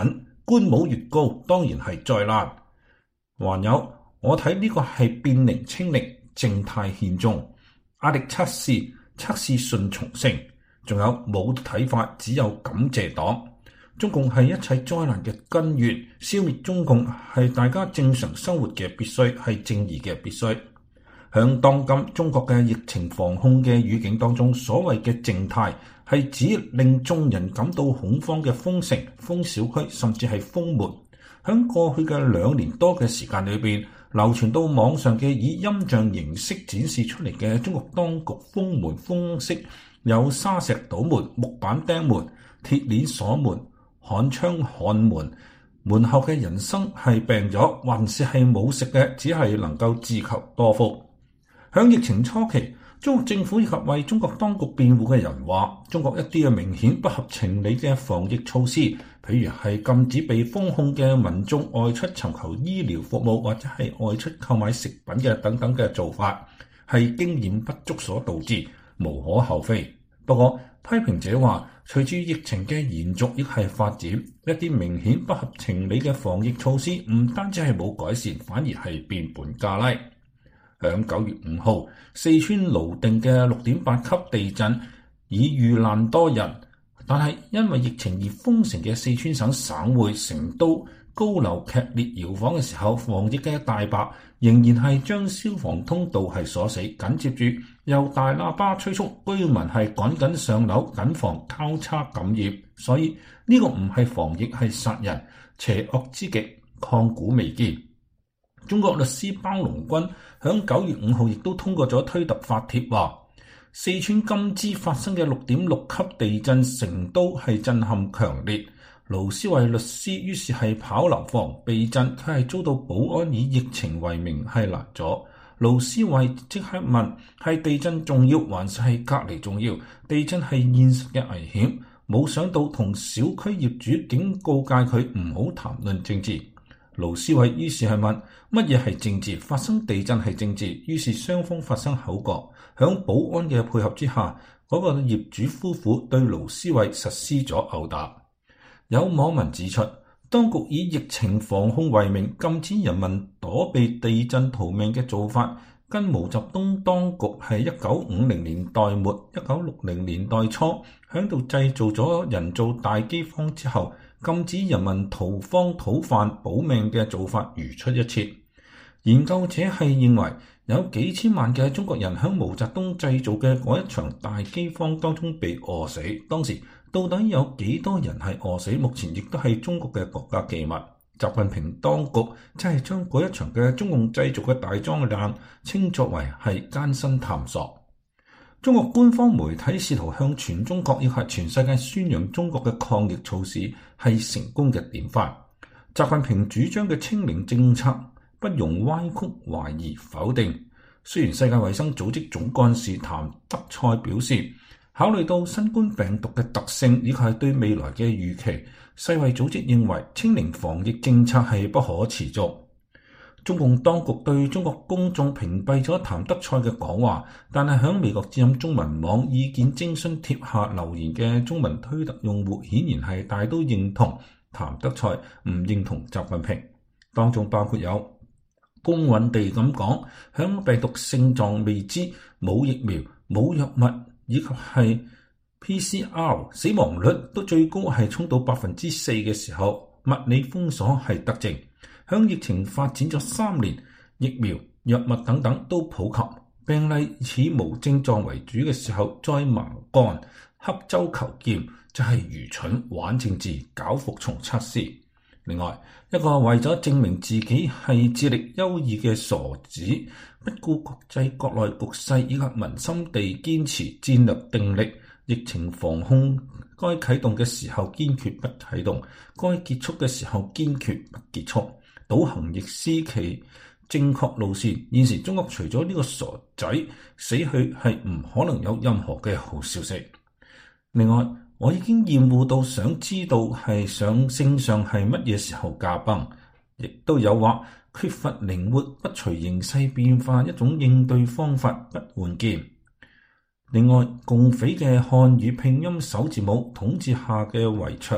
Speaker 7: 官帽越高，當然係災難。還有，我睇呢個係變零清零，靜態獻中，壓力測試，測試順從性，仲有冇睇法，只有感謝黨。中共係一切災難嘅根源，消滅中共係大家正常生活嘅必須，係正義嘅必須。響當今中國嘅疫情防控嘅語境當中，所謂嘅靜態係指令眾人感到恐慌嘅封城、封小區，甚至係封門。響過去嘅兩年多嘅時間裏邊，流傳到網上嘅以音像形式展示出嚟嘅中國當局封門封式，有沙石堵門、木板釘門、鐵鏈鎖門、焊窗焊門，門後嘅人生係病咗，還是係冇食嘅，只係能夠自求多福。響疫情初期，中國政府以及為中國當局辯護嘅人話，中國一啲嘅明顯不合情理嘅防疫措施，譬如係禁止被封控嘅民眾外出尋求醫療服務，或者係外出購買食品嘅等等嘅做法，係經驗不足所導致，無可厚非。不過批評者話，隨住疫情嘅延續亦係發展，一啲明顯不合情理嘅防疫措施唔單止係冇改善，反而係變本加厲。響九月五號，四川瀘定嘅六點八級地震已遇難多人，但係因為疫情而封城嘅四川省省會成都高樓劇烈搖晃嘅時候，防疫嘅大壩仍然係將消防通道係鎖死，緊接住由大喇叭催促居民係趕緊上樓，謹防交叉感染。所以呢、這個唔係防疫，係殺人，邪惡之極，抗古未見。中國律師包龍軍響九月五號亦都通過咗推特發帖話，四川甘孜發生嘅六點六級地震，成都係震撼強烈。盧思位律師於是係跑樓房避震，佢係遭到保安以疫情為名係攔咗。盧思位即刻問，係地震重要還是係隔離重要？地震係現實嘅危險，冇想到同小區業主警告誡佢唔好談論政治。盧思位於是係問，乜嘢係政治？發生地震係政治？於是雙方發生口角，響保安嘅配合之下，嗰、那個業主夫婦對盧思位實施咗毆打。有網民指出，當局以疫情防控為名禁止人民躲避地震逃命嘅做法，跟毛澤東當局係一九五零年代末、一九六零年代初響度製造咗人造大饑荒之後，禁止人民逃荒討飯保命嘅做法如出一轍。研究者係認為，有幾千萬嘅中國人響毛澤東製造嘅嗰一場大饑荒當中被餓死，當時到底有幾多人係餓死？目前亦都係中國嘅國家機密。習近平當局真係將嗰一場嘅中共製造嘅大災難稱作為係艱辛探索。中國官方媒體試圖向全中國以及全世界宣揚中國嘅抗疫措施係成功嘅典範。習近平主張嘅清零政策不容歪曲、懷疑、否定。雖然世界衛生組織總幹事譚德塞表示，考慮到新冠病毒嘅特性以及係對未來嘅預期，世衛組織認為清零防疫政策係不可持續。中共當局對中國公眾屏蔽咗譚德塞嘅講話，但係響美國之音中文網意見徵詢貼下留言嘅中文推特用戶，顯然係大都認同譚德塞，唔認同習近平。當中包括有公允地咁講，響病毒性狀未知、冇疫苗、冇藥物，以及係 P C R 死亡率都最高係衝到百分之四嘅時候，物理封鎖係德政。響疫情發展咗三年，疫苗、藥物等等都普及，病例以無症狀為主嘅時候，再蠻幹、刻舟求劍，就係、是、愚蠢玩政治、搞服從測試。另外一個為咗證明自己係智力優異嘅傻子，不顧國際國內局勢以及民心地堅持戰略定力，疫情防控該啟動嘅時候堅決不啟動，該結束嘅時候堅決不結束，倒行逆施其正確路線。現時中國除咗呢個傻仔死去，係唔可能有任何嘅好消息。另外，我已經厭惡到想知道係上聖上係乜嘢時候駕崩，亦都有話缺乏靈活、不隨形勢變化一種應對方法不換鍵。另外，共匪嘅漢語拼音首字母統治下嘅圍牆，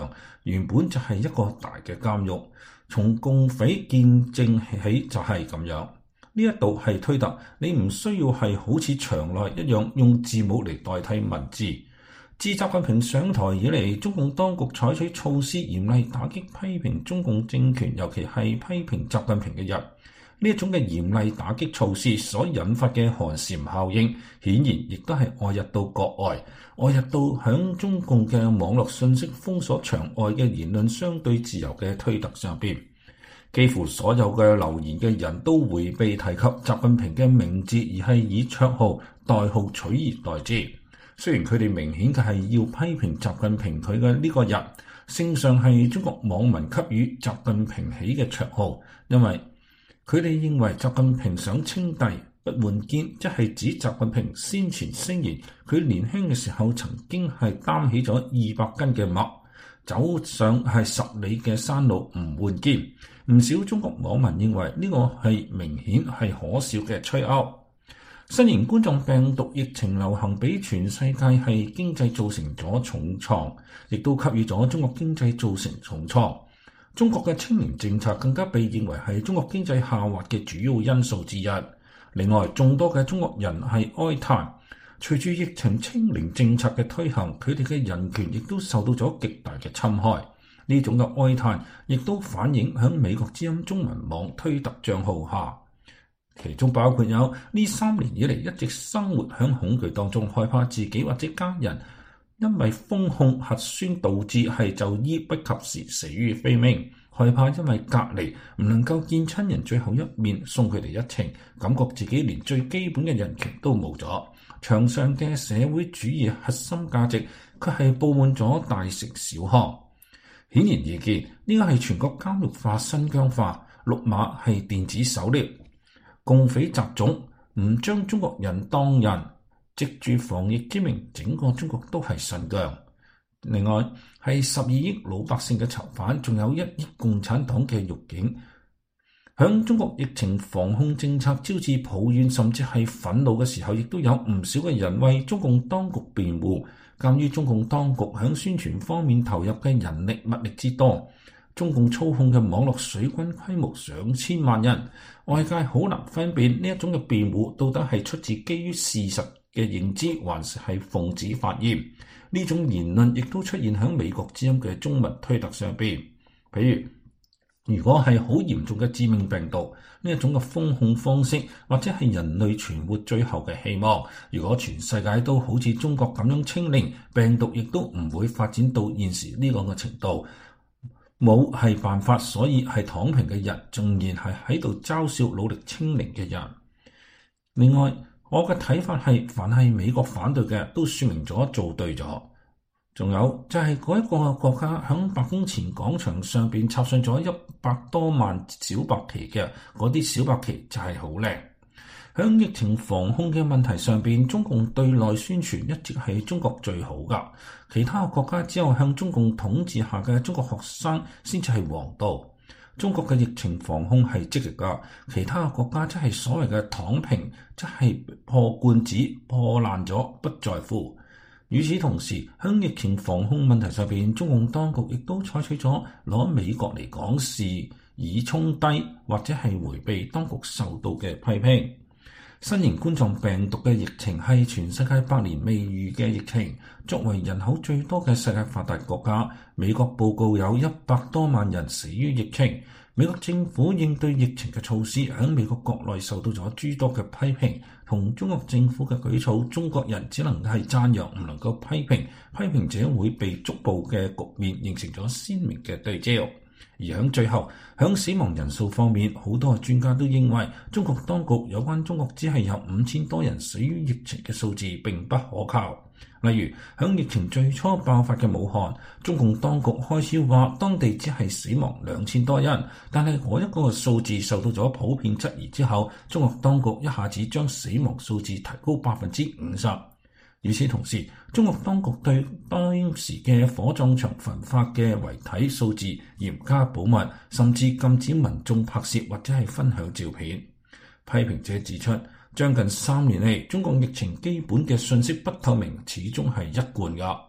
Speaker 7: 原本就係一個大嘅監獄，從共匪見證起就係咁樣。呢一度係推特，你唔需要係好似牆內一樣用字母嚟代替文字。自習近平上台以嚟，中共當局採取措施嚴厲打擊批評中共政權，尤其係批評習近平嘅人。呢一種嘅嚴厲打擊措施所引發嘅寒蟬效應，顯然亦都係外溢到國外，外溢到響中共嘅網絡信息封鎖牆外嘅言論相對自由嘅推特上邊。幾乎所有嘅留言嘅人都迴避提及習近平嘅名字，而係以綽號、代號取而代之。雖然佢哋明顯嘅係要批評習近平佢嘅呢個人，聖上係中國網民給予習近平起嘅綽號，因為佢哋認為習近平想稱帝不換肩，即係指習近平先前聲言佢年輕嘅時候曾經係擔起咗二百斤嘅麥，走上係十里嘅山路唔換肩。唔少中國網民認為呢個係明顯係可笑嘅吹噏。新型冠狀病毒疫情流行俾全世界係經濟造成咗重創，亦都給予咗中國經濟造成重創。中國嘅清零政策更加被認為係中國經濟下滑嘅主要因素之一。另外，眾多嘅中國人係哀嘆，隨住疫情清零政策嘅推行，佢哋嘅人權亦都受到咗極大嘅侵害。呢種嘅哀嘆亦都反映響美國之音中文網推特帳號下，其中包括有呢三年以嚟一直生活響恐懼當中，害怕自己或者家人因為封控核酸導致係就醫不及時死於非命，害怕因為隔離唔能夠見親人最後一面送佢哋一程，感覺自己連最基本嘅人權都冇咗。牆上嘅社會主義核心價值卻係佈滿咗大城小巷。顯而易見，呢個係全國監獄化、新疆化，綠碼係電子手鐐，共匪雜種唔將中國人當人，藉住防疫之名，整個中國都係新疆。另外係十二億老百姓嘅囚犯，仲有一億共產黨嘅獄警。響中國疫情防控政策招致抱怨甚至係憤怒嘅時候，亦都有唔少嘅人為中共當局辯護。鑑於中共當局響宣傳方面投入嘅人力物力之多，中共操控嘅網絡水軍規模上千萬人，外界好難分辨呢一種嘅辯護到底係出自基於事實嘅認知，還是係奉旨發言。呢種言論亦都出現喺美國之音嘅中文推特上邊。譬如，如果係好嚴重嘅致命病毒，呢一種嘅封控方式，或者係人類存活最後嘅希望。如果全世界都好似中國咁樣清零，病毒亦都唔會發展到現時呢個嘅程度。冇係辦法，所以係躺平嘅人，仍然係喺度嘲笑努力清零嘅人。另外，我嘅睇法係，凡係美國反對嘅，都說明咗做對咗。仲有就係嗰一個國家響白宮前廣場上邊插上咗一百多萬小白旗嘅，嗰啲小白旗就係好靚。響疫情防控嘅問題上邊，中共對內宣傳一直係中國最好噶，其他國家只有向中共統治下嘅中國學生先至係王道。中國嘅疫情防控係積極噶，其他國家即係所謂嘅躺平，即係破罐子破爛咗不在乎。與此同時，喺疫情防控問題上邊，中共當局亦都採取咗攞美國嚟講事，以衝低或者係迴避當局受到嘅批評。新型冠狀病毒嘅疫情係全世界百年未遇嘅疫情。作為人口最多嘅世界發達國家，美國報告有一百多萬人死於疫情。美國政府應對疫情嘅措施喺美國國內受到咗諸多嘅批評，同中國政府嘅舉措，中國人只能係讚揚，唔能夠批評，批評者會被捉捕嘅局面形成咗鮮明嘅對照。而喺最後，喺死亡人數方面，好多專家都認為中國當局有關中國只係有五千多人死於疫情嘅數字並不可靠。例如，喺疫情最初爆發嘅武漢，中共當局開始話當地只係死亡兩千多人，但係嗰一個數字受到咗普遍質疑之後，中國當局一下子將死亡數字提高百分之五十。與此同時，中國當局對當時嘅火葬場焚化嘅遺體數字嚴加保密，甚至禁止民眾拍攝或者係分享照片。批評者指出，將近三年嚟，中共疫情基本嘅信息不透明，始終係一貫噶。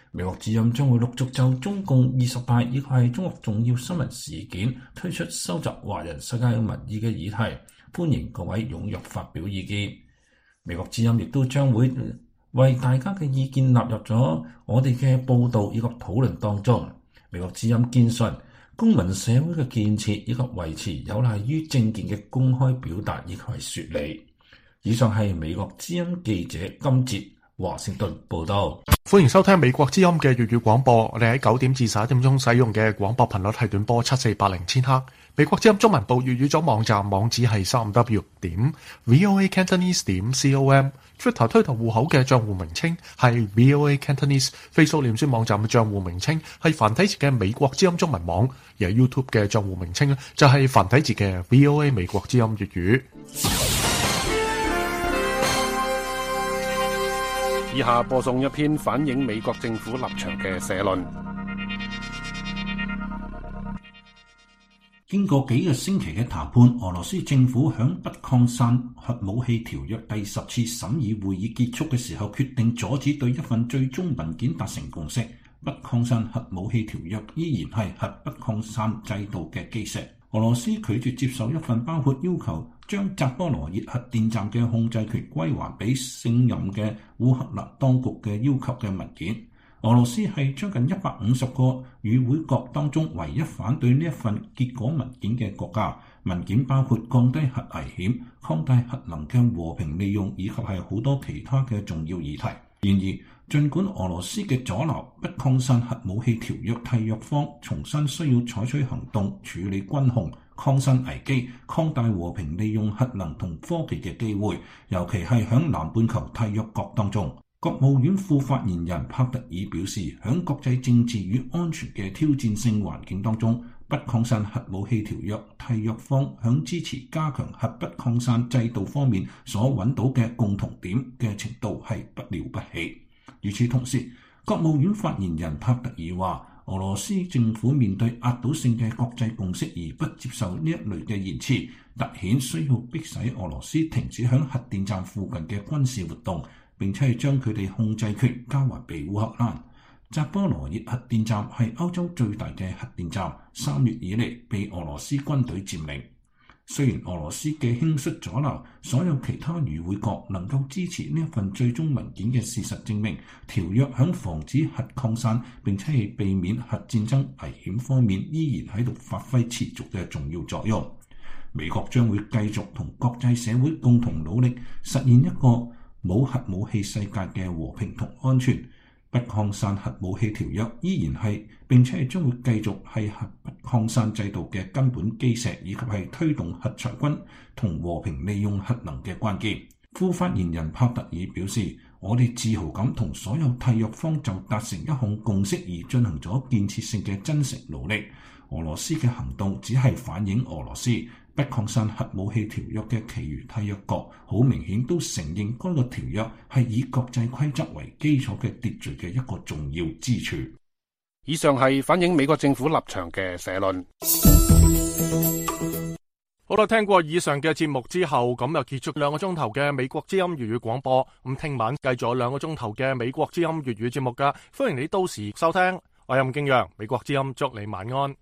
Speaker 7: 美國之音將會陸續就中共二十大以及係中國重要新聞事件推出收集華人世界民意嘅議題，歡迎各位踴躍發表意見。美國之音亦都將會為大家嘅意見納入咗我哋嘅報導以及討論當中。美國之音堅信公民社會嘅建設以及維持有賴於政見嘅公開表達以及係說理。以上係美國之音記者金哲華盛頓報道。
Speaker 4: 歡迎收聽美國之音嘅粵語廣播。我哋喺九點至十一點鐘使用嘅廣播頻率係短波七四八零千赫。美國之音中文部粵語組網站網址係三 w 點 voa cantonese 點 com。Twitter 推特戶口嘅賬戶名稱係 voa cantonese。Facebook 臉書網站嘅賬戶名稱係繁體字嘅美國之音中文網。而喺 YouTube 嘅賬戶名稱咧就係繁體字嘅 voa 美國之音粵語。
Speaker 2: 以下播送一篇反映美國政府立場嘅社論。
Speaker 7: 經過幾個星期嘅談判，俄羅斯政府響不擴散核武器條約第十次審議會議結束嘅時候，決定阻止對一份最終文件達成共識。不擴散核武器條約依然係核不擴散制度嘅基石。俄羅斯拒絕接受一份包括要求將扎波羅熱核電站嘅控制權歸還俾聖任嘅烏克蘭當局嘅要求嘅文件。俄羅斯係將近一百五十個與會國當中唯一反對呢一份結果文件嘅國家。文件包括降低核危險、擴大核能嘅和平利用以及係好多其他嘅重要議題。然而，儘管俄羅斯嘅阻撓不擴散核武器條約締約方重新需要採取行動處理軍控、擴散危機、擴大和平利用核能同科技嘅機會，尤其係響南半球締約國當中。國務院副發言人帕特爾表示，響國際政治與安全嘅挑戰性環境當中，不擴散核武器條約締約方響支持加強核不擴散制度方面所揾到嘅共同點嘅程度係不了不起。與此同時，國務院發言人帕特爾話，俄羅斯政府面對壓倒性嘅國際共識而不接受呢一類嘅言辭，凸顯需要迫使俄羅斯停止響核電站附近嘅軍事活動，並且係將佢哋控制權交還俾烏克蘭。扎波羅熱核電站係歐洲最大嘅核電站，三月以嚟被俄羅斯軍隊佔領。雖然俄羅斯嘅輕率阻撓所有其他與會國能夠支持呢一份最終文件嘅事實，證明條約響防止核擴散並且係避免核戰爭危險方面依然喺度發揮持續嘅重要作用。美國將會繼續同國際社會共同努力，實現一個冇核武器世界嘅和平同安全。不擴散核武器條約依然係並且係將會繼續係核不擴散制度嘅根本基石，以及係推動核裁軍同和平利用核能嘅關鍵。副發言人帕特爾表示，我哋自豪咁同所有締約方就達成一項共識而進行咗建設性嘅真誠努力。俄羅斯嘅行動只係反映俄羅斯。不擴散核武器條約嘅其餘締約國好明顯都承認該個條約係以國際規則為基礎嘅秩序嘅一個重要支柱。
Speaker 2: 以上係反映美國政府立場嘅社論。
Speaker 1: 好啦，聽過以上嘅節目之後，咁又結束兩個鐘頭嘅美國之音粵語廣播。咁聽晚繼續有兩個鐘頭嘅美國之音粵語節目噶，歡迎你到時收聽。我係任敬陽，美國之音祝你晚安。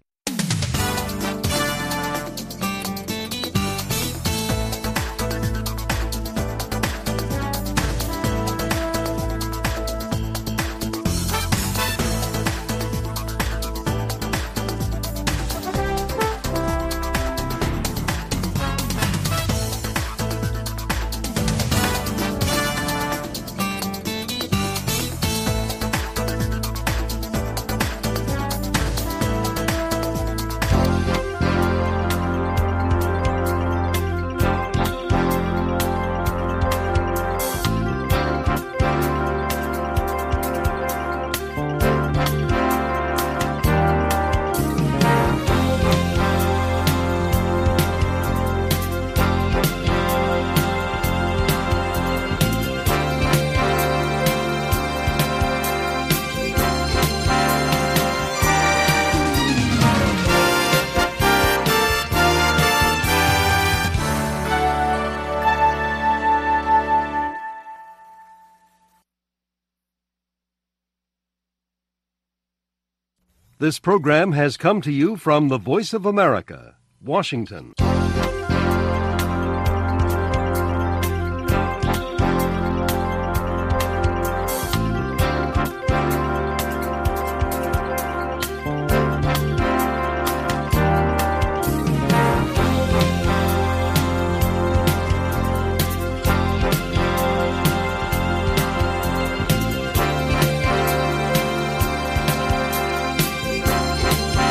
Speaker 9: This program has come to you from the Voice of America, Washington.